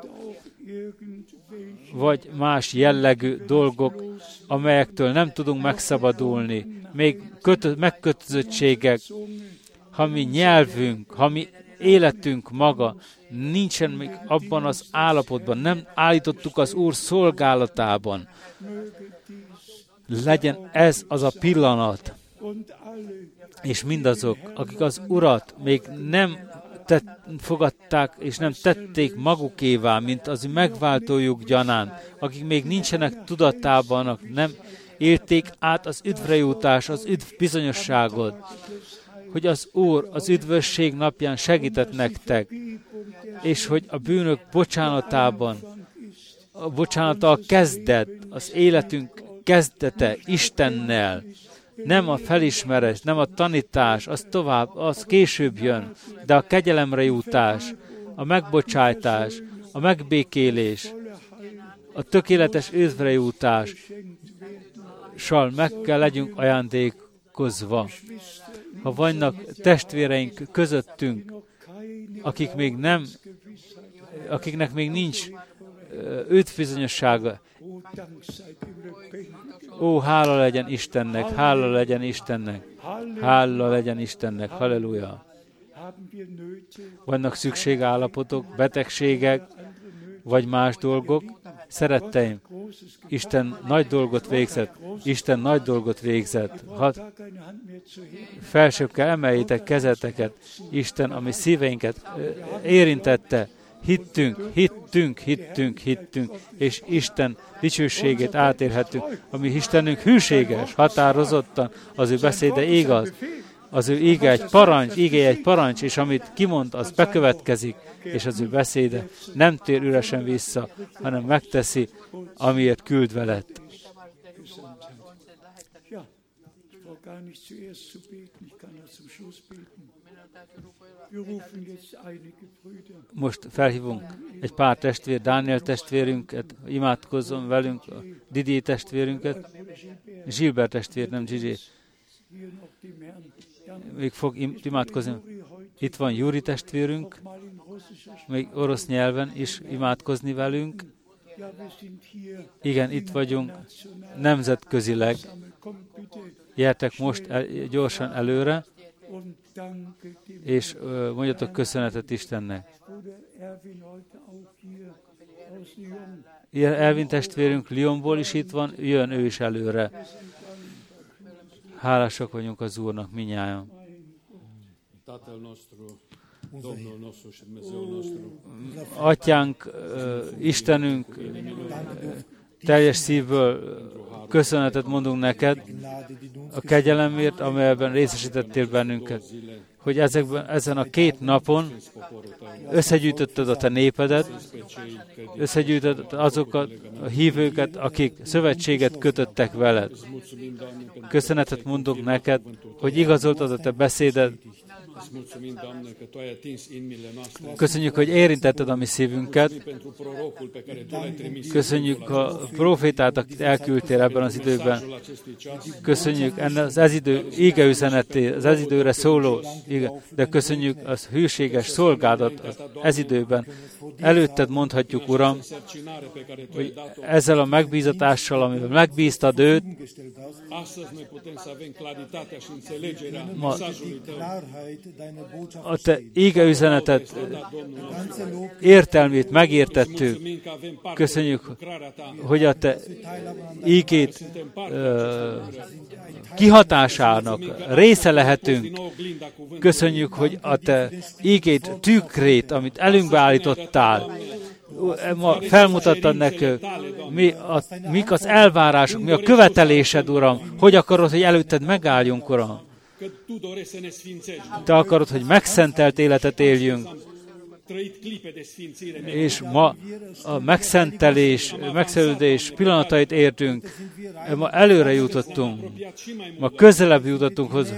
vagy más jellegű dolgok, amelyektől nem tudunk megszabadulni, még megkötözöttségek, ha mi nyelvünk, ha mi életünk maga nincsen még abban az állapotban, nem állítottuk az Úr szolgálatában. Legyen ez az a pillanat, és mindazok, akik az Urat még nem fogadták, és nem tették magukévá, mint az megváltójuk gyanán, akik még nincsenek tudatában, nem élték át az üdvrejutás, az üdv bizonyosságot, hogy az Úr az üdvösség napján segített nektek, és hogy a bűnök bocsánatában, a bocsánattal kezdet, az életünk kezdete Istennel, nem a felismerés, nem a tanítás, az tovább, az később jön, de a kegyelemre jutás, a megbocsájtás, a megbékélés, a tökéletes üdvre jutással meg kell legyünk ajándékozva. Ha vannak testvéreink közöttünk, akiknek még nincs üdvbizonyossága, ó, hála legyen Istennek, hála legyen Istennek, hála legyen Istennek, halleluja. Vannak szükségállapotok, betegségek, vagy más dolgok. Szeretteim, Isten nagy dolgot végzett. Isten nagy dolgot végzett. Felsőbb kell emeljétek kezeteket. Isten, ami szíveinket érintette. Hittünk, és Isten dicsőségét átérhetünk, ami Istenünk hűséges, határozottan, az ő beszéde igaz, Az ő íge egy parancs, és amit kimond, az bekövetkezik, és az ő beszéde nem tér üresen vissza, hanem megteszi, amiért küldve lett. Most felhívunk egy pár testvér, Dániel testvérünket, imádkozzon velünk, Didier testvérünket, Gilbert testvér, nem Gigi. Még fog imádkozni. Itt van Júri testvérünk, még orosz nyelven is imádkozni velünk. Igen, itt vagyunk nemzetközileg. Gyertek most gyorsan előre, és mondjatok köszönetet Istennek. Elvin testvérünk Lyonból is itt van, jön ő is előre. Hálásak vagyunk az Úrnak minnyájan. Atyánk, Istenünk, teljes szívből köszönetet mondunk neked a kegyelemért, amelyben részesítettél bennünket, hogy ezen a 2 napon összegyűjtötted a te népedet, összegyűjtötted azokat a hívőket, akik szövetséget kötöttek veled. Köszönetet mondunk neked, hogy igazoltad a te beszéded. Köszönjük, hogy érintetted a mi szívünket. Köszönjük a profétát, akit elküldtél ebben az időben. Köszönjük ez idő íge üzenetét, az ez időre szóló íge, de köszönjük az hűséges szolgádat ez időben. Előtted mondhatjuk, Uram, hogy ezzel a megbízatással, amivel megbíztad őt, ma a te íge üzenetet, értelmét megértettük. Köszönjük, hogy a te ígét kihatásának része lehetünk. Köszönjük, hogy a te ígét tükrét, amit elünkbe állítottál, ma felmutattad nekünk, mik az elvárások, mi a követelésed, Uram, hogy akarod, hogy előtted megálljunk, Uram. Te akarod, hogy megszentelt életet éljünk, és ma a megszentődés pillanatait értünk, ma előre jutottunk, ma közelebb jutottunk hozzá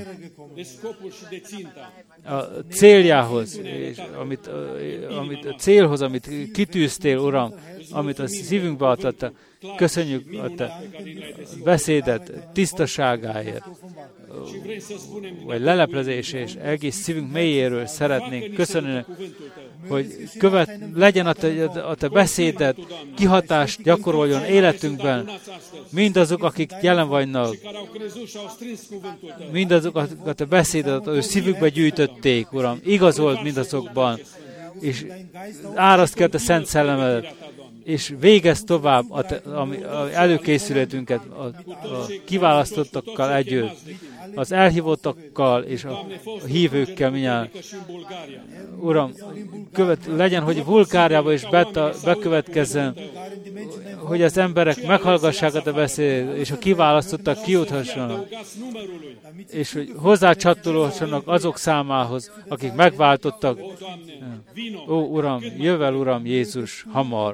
a céljához, és a célhoz, amit kitűztél, Uram, amit a szívünkbe adtad. Köszönjük a te beszédet tisztaságáért, vagy leleplezés, és egész szívünk mélyéről szeretnénk köszönni, hogy legyen a te beszédet, kihatást gyakoroljon életünkben, mindazok, akik jelen vannak, mindazok, a te beszédet a szívükbe gyűjtötték, Uram, igazold mindazokban, és áraszt ki a te szent szellemedet, és végezz tovább a előkészületünket a kiválasztottakkal együtt, az elhívottakkal és a hívőkkel mindjárt. Uram, legyen, hogy Bulgáriába is bekövetkezzen, hogy az emberek meghallgassák a te beszédet, és a kiválasztottak kijuthassanak, és hogy hozzácsatolódjanak azok számához, akik megváltottak. Ó, Uram, jöjj el, Uram, Jézus, hamar.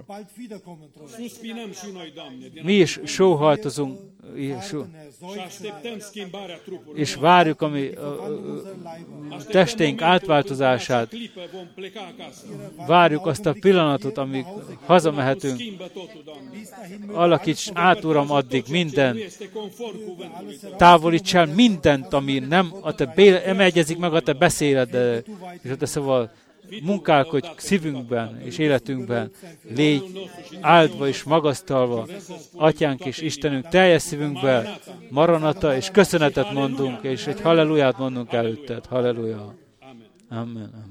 Mi is sóhajtozunk, és várjuk a mi testénk átváltozását. Várjuk azt a pillanatot, amíg hazamehetünk. Alakíts át, Uram, addig minden. Távolíts el mindent, ami nem egyezik meg a te beszéleddel, és a te szóval munkálkodj szívünkben és életünkben, légy áldva és magasztalva, Atyánk és Istenünk teljes szívünkben, Maranata, és köszönetet mondunk, és egy halleluját mondunk előtted. Halleluja. Amen. Amen.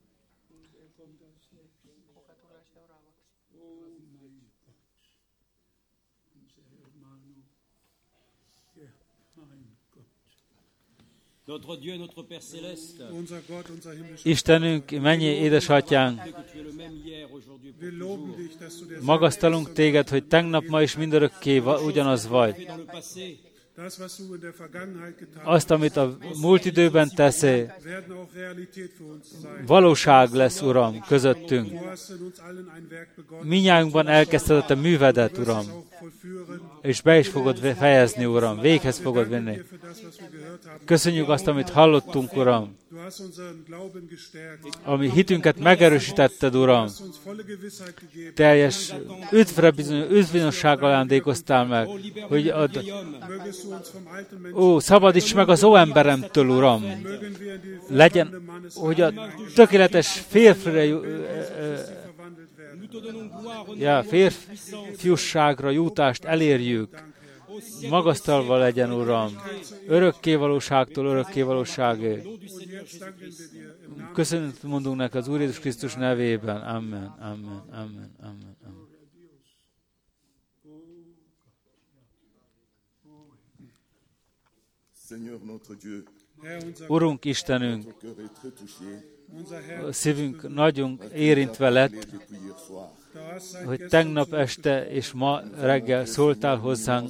Istenünk, mennyi édesatyánk, magasztalunk téged, hogy tegnap, ma és mindörökké ugyanaz vagy. azt, amit a múlt időben teszel, valóság lesz, Uram, közöttünk. Mindnyájunkban elkezdted a te művedet, Uram, és be is fogod fejezni, Uram, véghez fogod vinni. Köszönjük azt, amit hallottunk, Uram, ami hitünket megerősítetted, Uram. Teljes üdvöznossággal ajándékoztál meg, hogy szabadíts meg az óemberemtől, Uram. Legyen, hogy a tökéletes férfiusságra jutást elérjük. Magasztalva legyen, Uram, örökkévalóságtól örökkévalóságig. Köszönetet mondunk neked az Úr Jézus Krisztus nevében. Amen, amen, amen, amen, amen. Urunk Istenünk, a szívünk nagyon érintve lett, hogy tegnap este és ma reggel szóltál hozzánk.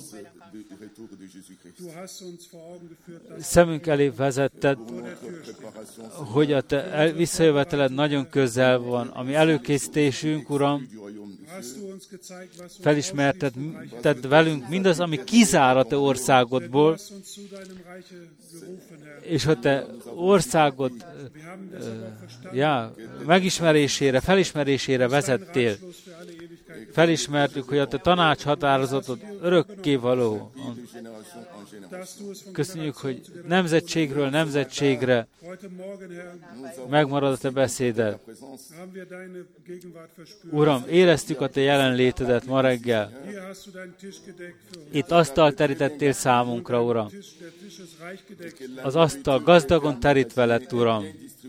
Szemünk elé vezetted, hogy a te visszajöveteled nagyon közel van. Ami előkészítésünk, Uram, felismerted velünk mindaz, ami kizár a te országodból, és a te országod megismerésére, felismerésére vezettél. Felismertük, hogy a te tanácshatározatod örökkévaló. Köszönjük, hogy nemzetségről nemzetségre megmarad a te beszéded. Uram, éreztük a te jelenlétedet ma reggel. Itt asztalt terítettél számunkra, Uram. Az asztal gazdagon terítve lett, Uram.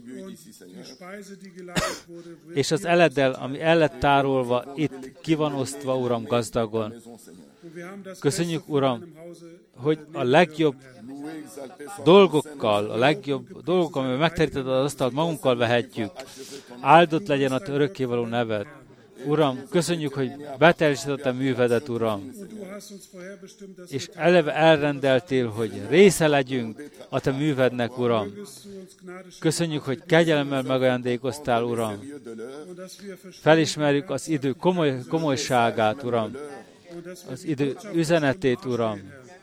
És az eleddel, ami el lett tárolva, itt ki van osztva, Uram, gazdagon. Köszönjük, Uram, hogy a legjobb dolgokkal, amivel megteríted az asztalt, magunkkal vehetjük. Áldott legyen a te örökkévaló neved. Uram, köszönjük, hogy beteljesíted a te művedet, Uram. És eleve elrendeltél, hogy része legyünk a te művednek, Uram. Köszönjük, hogy kegyelemmel megajándékoztál, Uram. Felismerjük az idő komolyságát, Uram. Az idő üzenetét, Uram.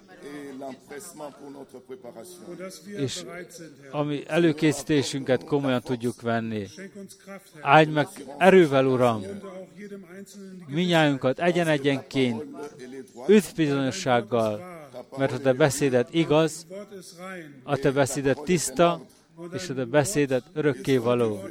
És ami előkészítésünket komolyan tudjuk venni. Áldj meg erővel, Uram, mindnyájunkat egyen-egyenként, üdvbizonyossággal, mert a te beszéded igaz, a te beszéded tiszta, és a te beszéded örökkévaló.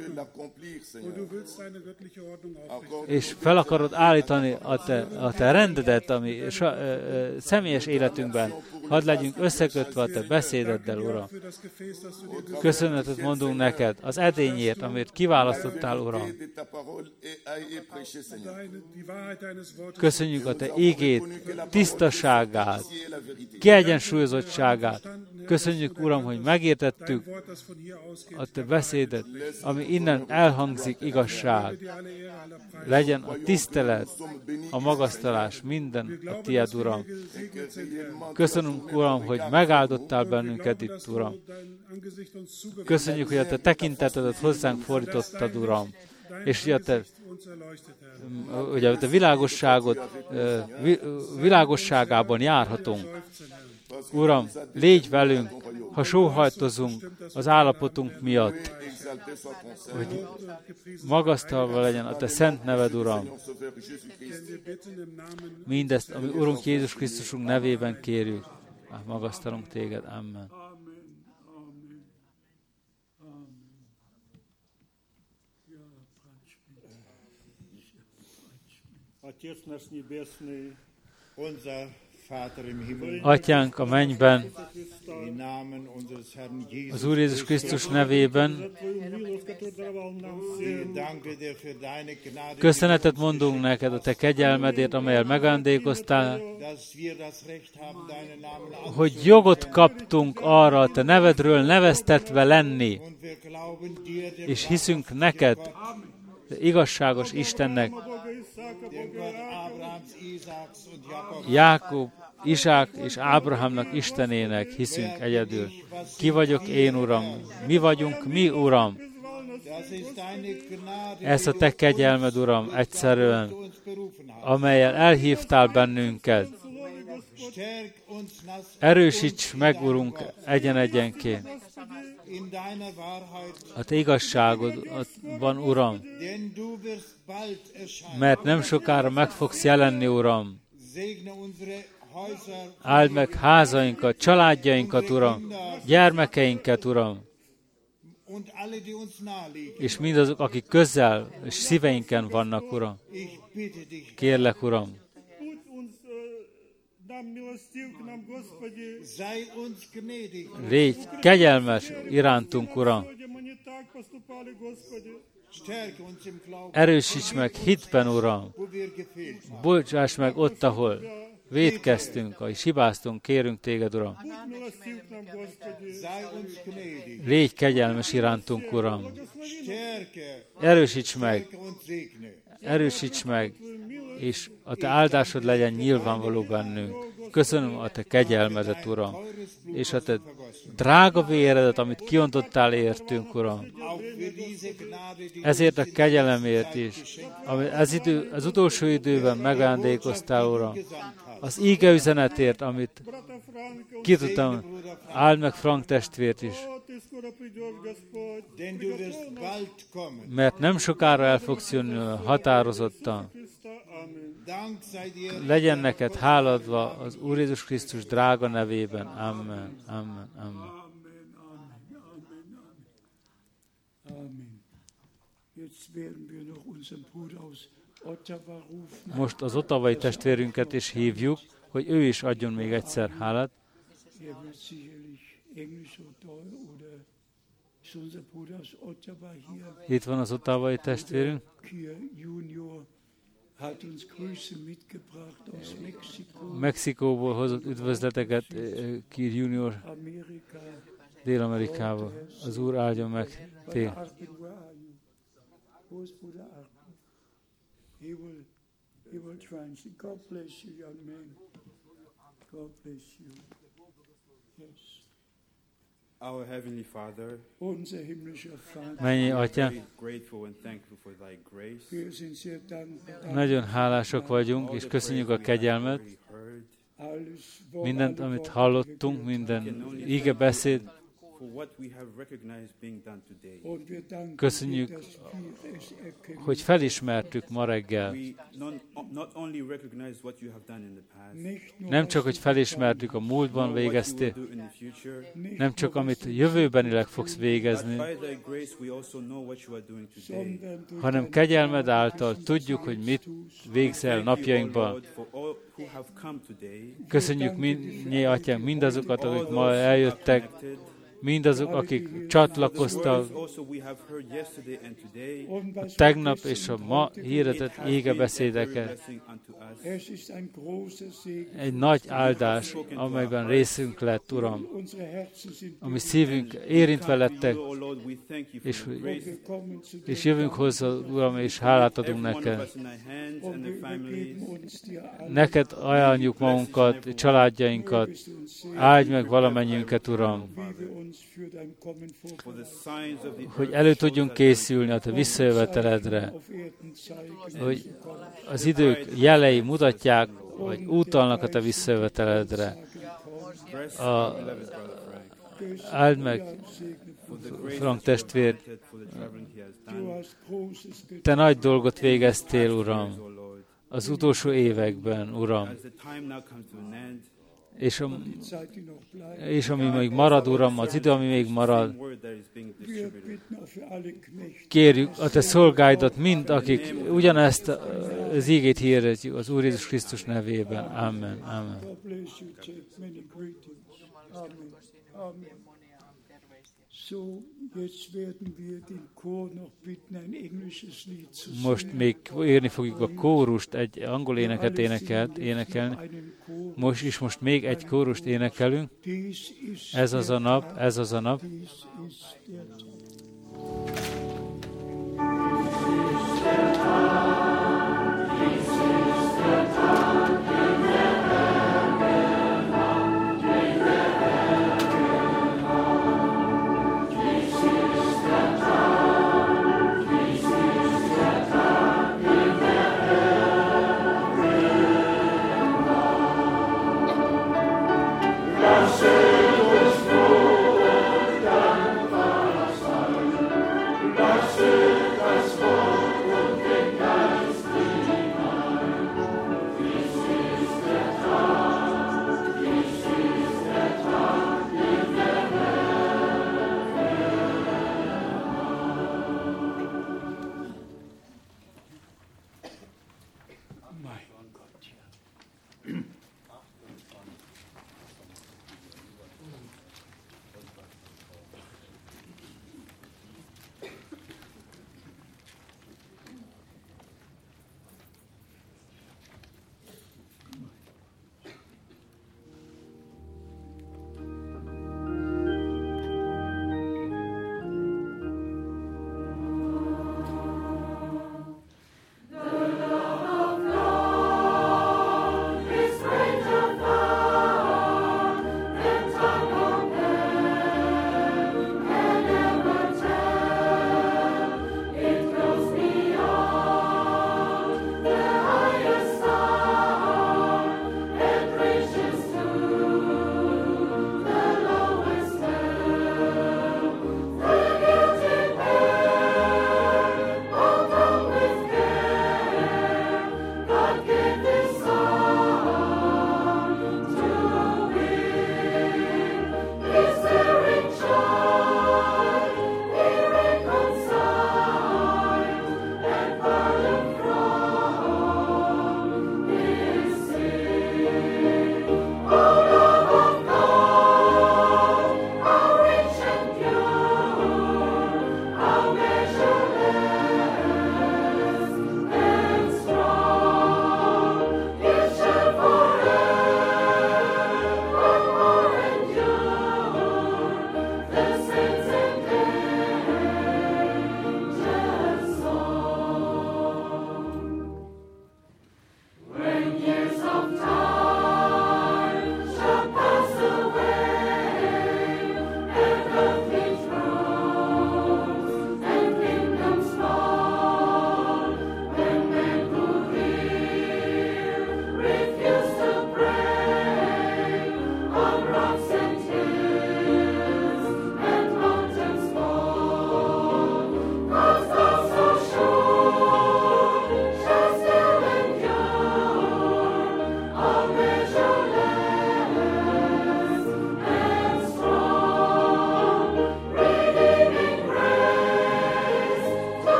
És fel akarod állítani a te rendedet, ami személyes életünkben. Hadd legyünk összekötve a te beszédeddel, Uram. Köszönetet mondunk neked az edényért, amit kiválasztottál, Uram. Köszönjük a te ígét, tisztaságát, kiegyensúlyozottságát. Köszönjük, Uram, hogy megértettük a te beszédet, ami innen elhangzik, igazság. Legyen a tisztelet, a magasztalás, minden a tiéd, Uram. Köszönünk, Uram, hogy megáldottál bennünket itt, Uram. Köszönjük, hogy a te tekintetedet hozzánk fordítottad, Uram. És hogy a te világosságában járhatunk. Uram, légy velünk, ha sóhajtozunk az állapotunk miatt, hogy magasztalva legyen a te szent neved, Uram. Mindezt, ami Urunk Jézus Krisztusunk nevében kérjük. Magasztalunk téged. Amen. Atyánk a mennyben, az Úr Jézus Krisztus nevében köszönetet mondunk neked a te kegyelmedért, amelyel megajándékoztál, hogy jogot kaptunk arra a te nevedről neveztetve lenni, és hiszünk neked, igazságos Istennek, Jákob, Izsák és Ábrahámnak Istenének hiszünk egyedül. Ki vagyok én, Uram? Mi vagyunk mi, Uram? Ez a Te kegyelmed, Uram, egyszerűen, amellyel elhívtál bennünket. Erősíts meg, Urunk, egyen-egyenként. A Te igazságodban, Uram, mert nem sokára meg fogsz jelenni, Uram. Áld meg házainkat, családjainkat, Uram, gyermekeinket, Uram, és mindazok, akik közel és szíveinken vannak, Uram. Kérlek, Uram, légy kegyelmes irántunk, Uram. Erősíts meg hitben, Uram. Bocsáss meg ott, ahol vétkeztünk, és hibáztunk, kérünk Téged, Uram. Légy kegyelmes irántunk, Uram. Erősíts meg, és a Te áldásod legyen nyilvánvaló bennünk. Köszönöm a Te kegyelmedet, Uram, és a Te drága véredet, amit kiontottál értünk, Uram. Ezért a kegyelemért is, amit az utolsó időben megajándékoztál, Uram. Az íge üzenetért, amit ki tudtam, áld meg Frank testvért is. Mert nem sokára el fogsz jönni határozottan. Legyen neked háladva az Úr Jézus Krisztus drága nevében. Amen. Amen. Amen. Most az ottavai testvérünket is hívjuk, hogy ő is adjon még egyszer hálát. Itt van az ottavai testvérünk. Mexikóból hozott üdvözleteket Kir Junior Dél-Amerikából. Az Úr áldjon meg téged. Our Heavenly Father, Mennyi Atya, nagyon hálásak vagyunk, és köszönjük a kegyelmet, mindent, amit hallottunk, minden ígebeszéd. Köszönjük, hogy felismertük ma reggel. Nem csak, hogy felismertük a múltban végeztél, nem csak, amit jövőbenileg fogsz végezni, hanem kegyelmed által tudjuk, hogy mit végzel napjainkban. Köszönjük Atyánk mindazokat, akik ma eljöttek, mindazok, akik csatlakoztak a tegnap és a ma hirdetett égebeszédeket. Egy nagy áldás, amelyben részünk lett, Uram. Ami szívünk érintve lettek, és jövünk hozzá, Uram, és hálát adunk neked. Neked ajánljuk magunkat, családjainkat, áldj meg valamennyiünket, Uram, hogy elő tudjunk készülni a Te visszajöveteledre, hogy az idők jelei mutatják, vagy utalnak a Te visszajöveteledre. Áld meg Frank testvér, Te nagy dolgot végeztél, Uram, az utolsó években, Uram. És ami még marad, Uram, az idő, ami még marad, kérjük a Te szolgáidat mind, akik ugyanezt az ígét hirdetjük az Úr Jézus Krisztus nevében. Amen. Amen. Most még érni fogjuk a kórust, egy angol éneket énekelni. Most még egy kórust énekelünk. Ez az a nap, ez az a nap. This is the time in the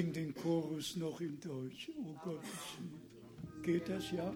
sing den Chorus noch in Deutsch. Oh Gottes Liebe. Geht das, ja?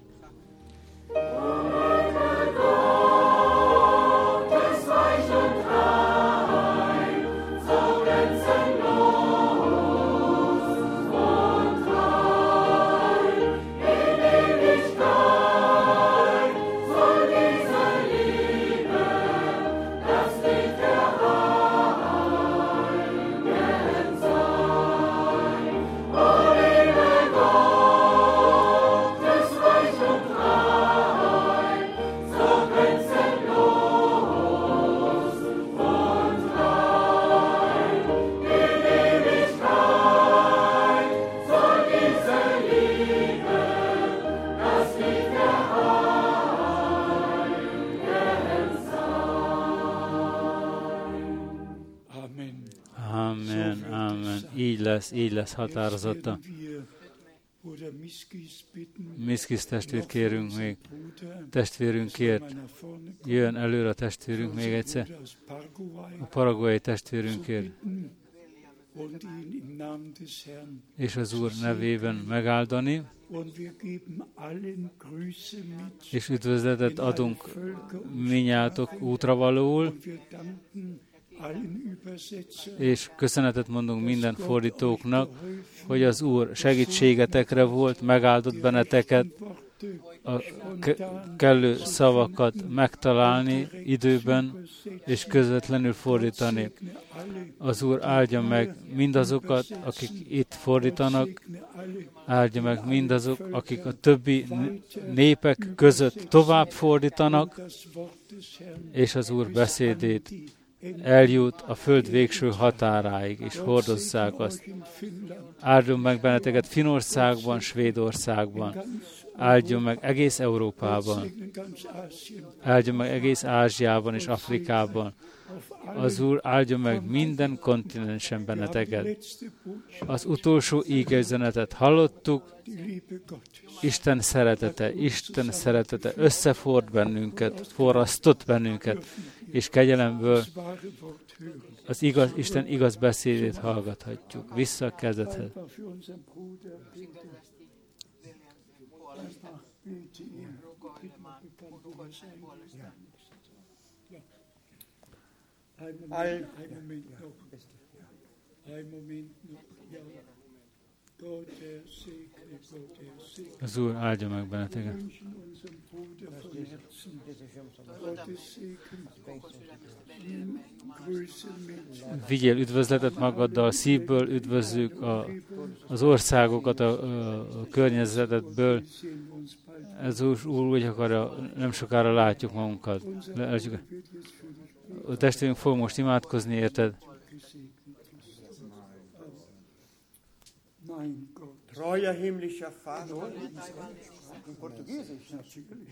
Így lesz határozottan. Miszkis testvért kérünk még, testvérünkért. Jön előre a testvérünk még egyszer. A paraguayi testvérünkért. És az Úr nevében megáldani. És üdvözletet adunk minnyátok útravalóul. És köszönetet mondunk minden fordítóknak, hogy az Úr segítségetekre volt, megáldott benneteket, a kellő szavakat megtalálni időben, és közvetlenül fordítani. Az Úr áldja meg mindazokat, akik itt fordítanak, áldja meg mindazok, akik a többi népek között tovább fordítanak, és az Úr beszédét eljut a föld végső határáig, és hordozzák azt. Áldjon meg benneteket Finnországban, Svédországban. Áldjon meg egész Európában. Áldjon meg egész Ázsiában és Afrikában. Az Úr áldjon meg minden kontinensen benneteket. Az utolsó ígézenetet hallottuk. Isten szeretete összeford forrasztott bennünket, és kegyelemből Isten igaz beszédét hallgathatjuk. Vissza a kezdethez. Az Úr áldja meg benneteket. Vigyél üdvözletet magaddal, szívből üdvözzük az országokat, a környezetedből. Ez Úr úgy akarja, nem sokára látjuk magunkat. A testvérünk fog most imádkozni, érted? Treuer himmlischer Vater, in Portugiesisch natürlich.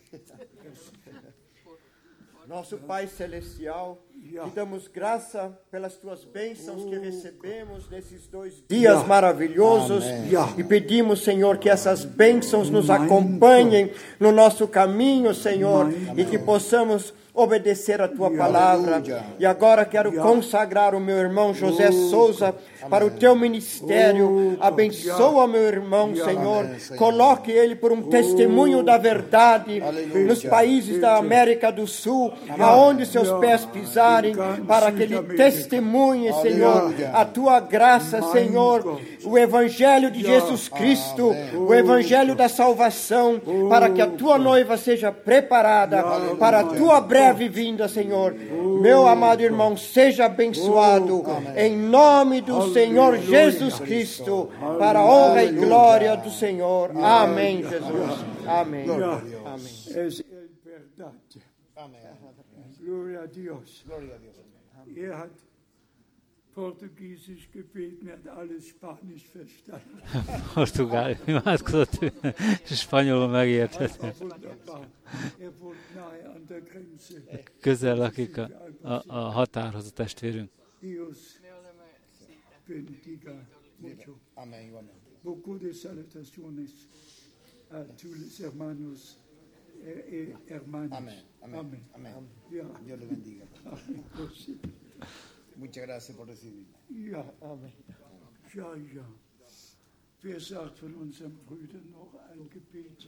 Nosso Pai Celestial, te damos graça pelas tuas bênçãos que recebemos nesses 2 dias maravilhosos e pedimos, Senhor, que essas bênçãos nos acompanhem no nosso caminho, Senhor, e que possamos obedecer a tua palavra. E agora quero consagrar o meu irmão José Souza para o teu ministério. Abençoa meu irmão, Senhor. Coloque ele por um testemunho da verdade nos países da América do Sul, aonde seus pés pisarem, para que ele testemunhe, Senhor, a tua graça, Senhor, o evangelho de Jesus Cristo, o evangelho da salvação, para que a tua noiva seja preparada para a tua breve vinda, Senhor. Meu amado irmão, seja abençoado em nome do Senhor Jesus Cristo, para a honra e glória do Senhor. Amém, Jesus. Amém. Es verdade. Gloria a Dios. Hat Portugiesisch gebeten, hat alles Spanisch verstanden. Portugál imádkozott, spanyolul megértette. Közel lakik a határhoz a testvérünk. Amén. Beaucoup de salutaciones a tous hermanos. Amén. Amén. Amén. Dios le bendiga. Muchas gracias por recibirme. Ja, Amen. Wer sagt von unseren Brüdern noch ein Gebet?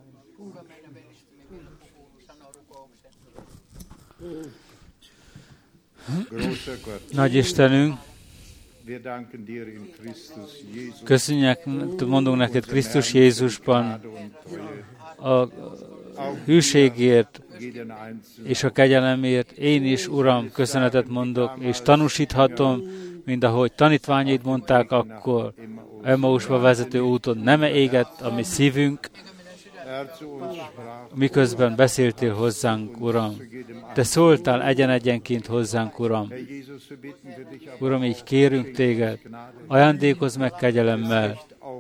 Nagy Istenünk, köszönjük, mondunk neked Krisztus Jézusban a hűségért és a kegyelemért. Én is, Uram, köszönetet mondok, és tanúsíthatom, mind ahogy tanítványaid mondták akkor, Emmausba vezető úton nem égett a mi szívünk, miközben beszéltél hozzánk, Uram. Te szóltál egyen-egyenként hozzánk, Uram. Uram, így kérünk téged, ajándékozz meg kegyelemmel,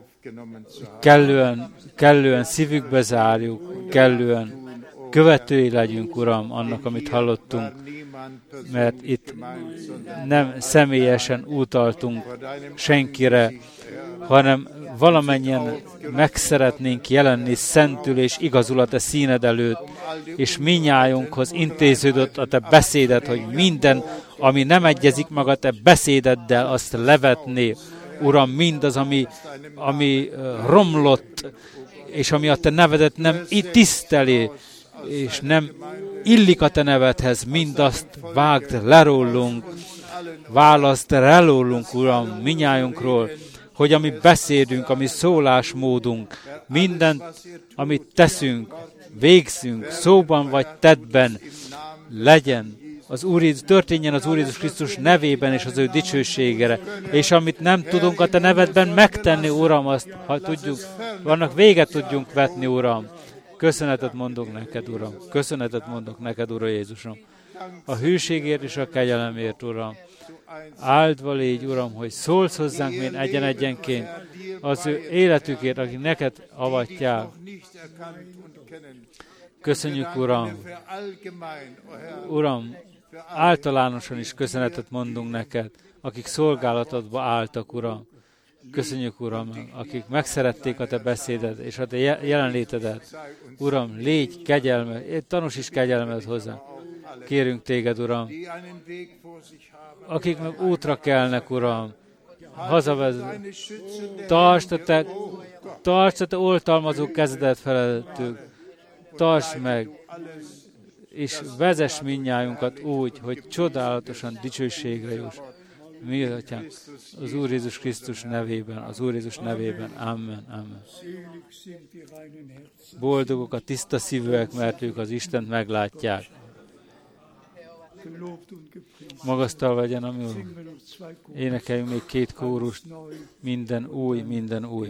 kellően szívükbe zárjuk, kellően követői legyünk, Uram, annak, amit hallottunk, mert itt nem személyesen utaltunk senkire, hanem valamennyien meg szeretnénk jelenni szentül és igazul a te színed előtt, és minnyájunkhoz intéződött a te beszéded, hogy minden, ami nem egyezik meg a te beszédeddel, azt levetné. Uram, mindaz, ami romlott, és ami a te nevedet nem tiszteli, és nem illik a te nevedhez, mindazt vágd le rólunk, választ le rólunk, Uram, minnyájunkról, hogy ami beszédünk, ami szólásmódunk, mindent, amit teszünk, végzünk, szóban vagy tettben, legyen történjen az Úr Jézus Krisztus nevében és az ő dicsőségére, és amit nem tudunk a te nevedben megtenni, Uram, azt, ha tudjuk, vannak véget tudjunk vetni, Uram. Köszönetet mondok neked, Uram. Köszönetet mondok neked, Ura Jézusom. A hűségért és a kegyelemért, Uram. Áldva légy, Uram, hogy szólsz hozzánk, mint egyen-egyenként az ő életükért, akik neked avatják. Köszönjük, Uram. Uram, általánosan is köszönetet mondunk neked, akik szolgálatodba álltak, Uram. Köszönjük, Uram, akik megszerették a te beszédet és a te jelenlétedet. Uram, légy kegyelme, tanúsíts kegyelmet hozzá. Kérünk téged, Uram. Akik meg útra kelnek, Uram, hazavezet. Tartsd a te oltalmazó kezedet felettük. Tartsd meg, és vezess mindnyájunkat úgy, hogy csodálatosan dicsőségre juss. Mi, Atyánk, az Úr Jézus Krisztus nevében, az Úr Jézus nevében. Amen, amen. Boldogok a tiszta szívűek, mert ők az Istent meglátják. Magasztalva legyen a mi Úr. Énekeljünk még 2 kórust. Minden új, minden új.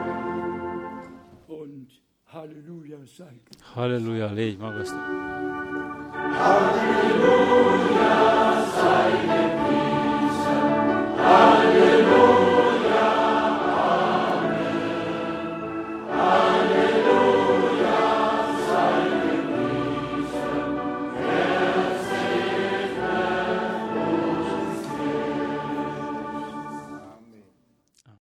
Halleluja, légy magasztalva.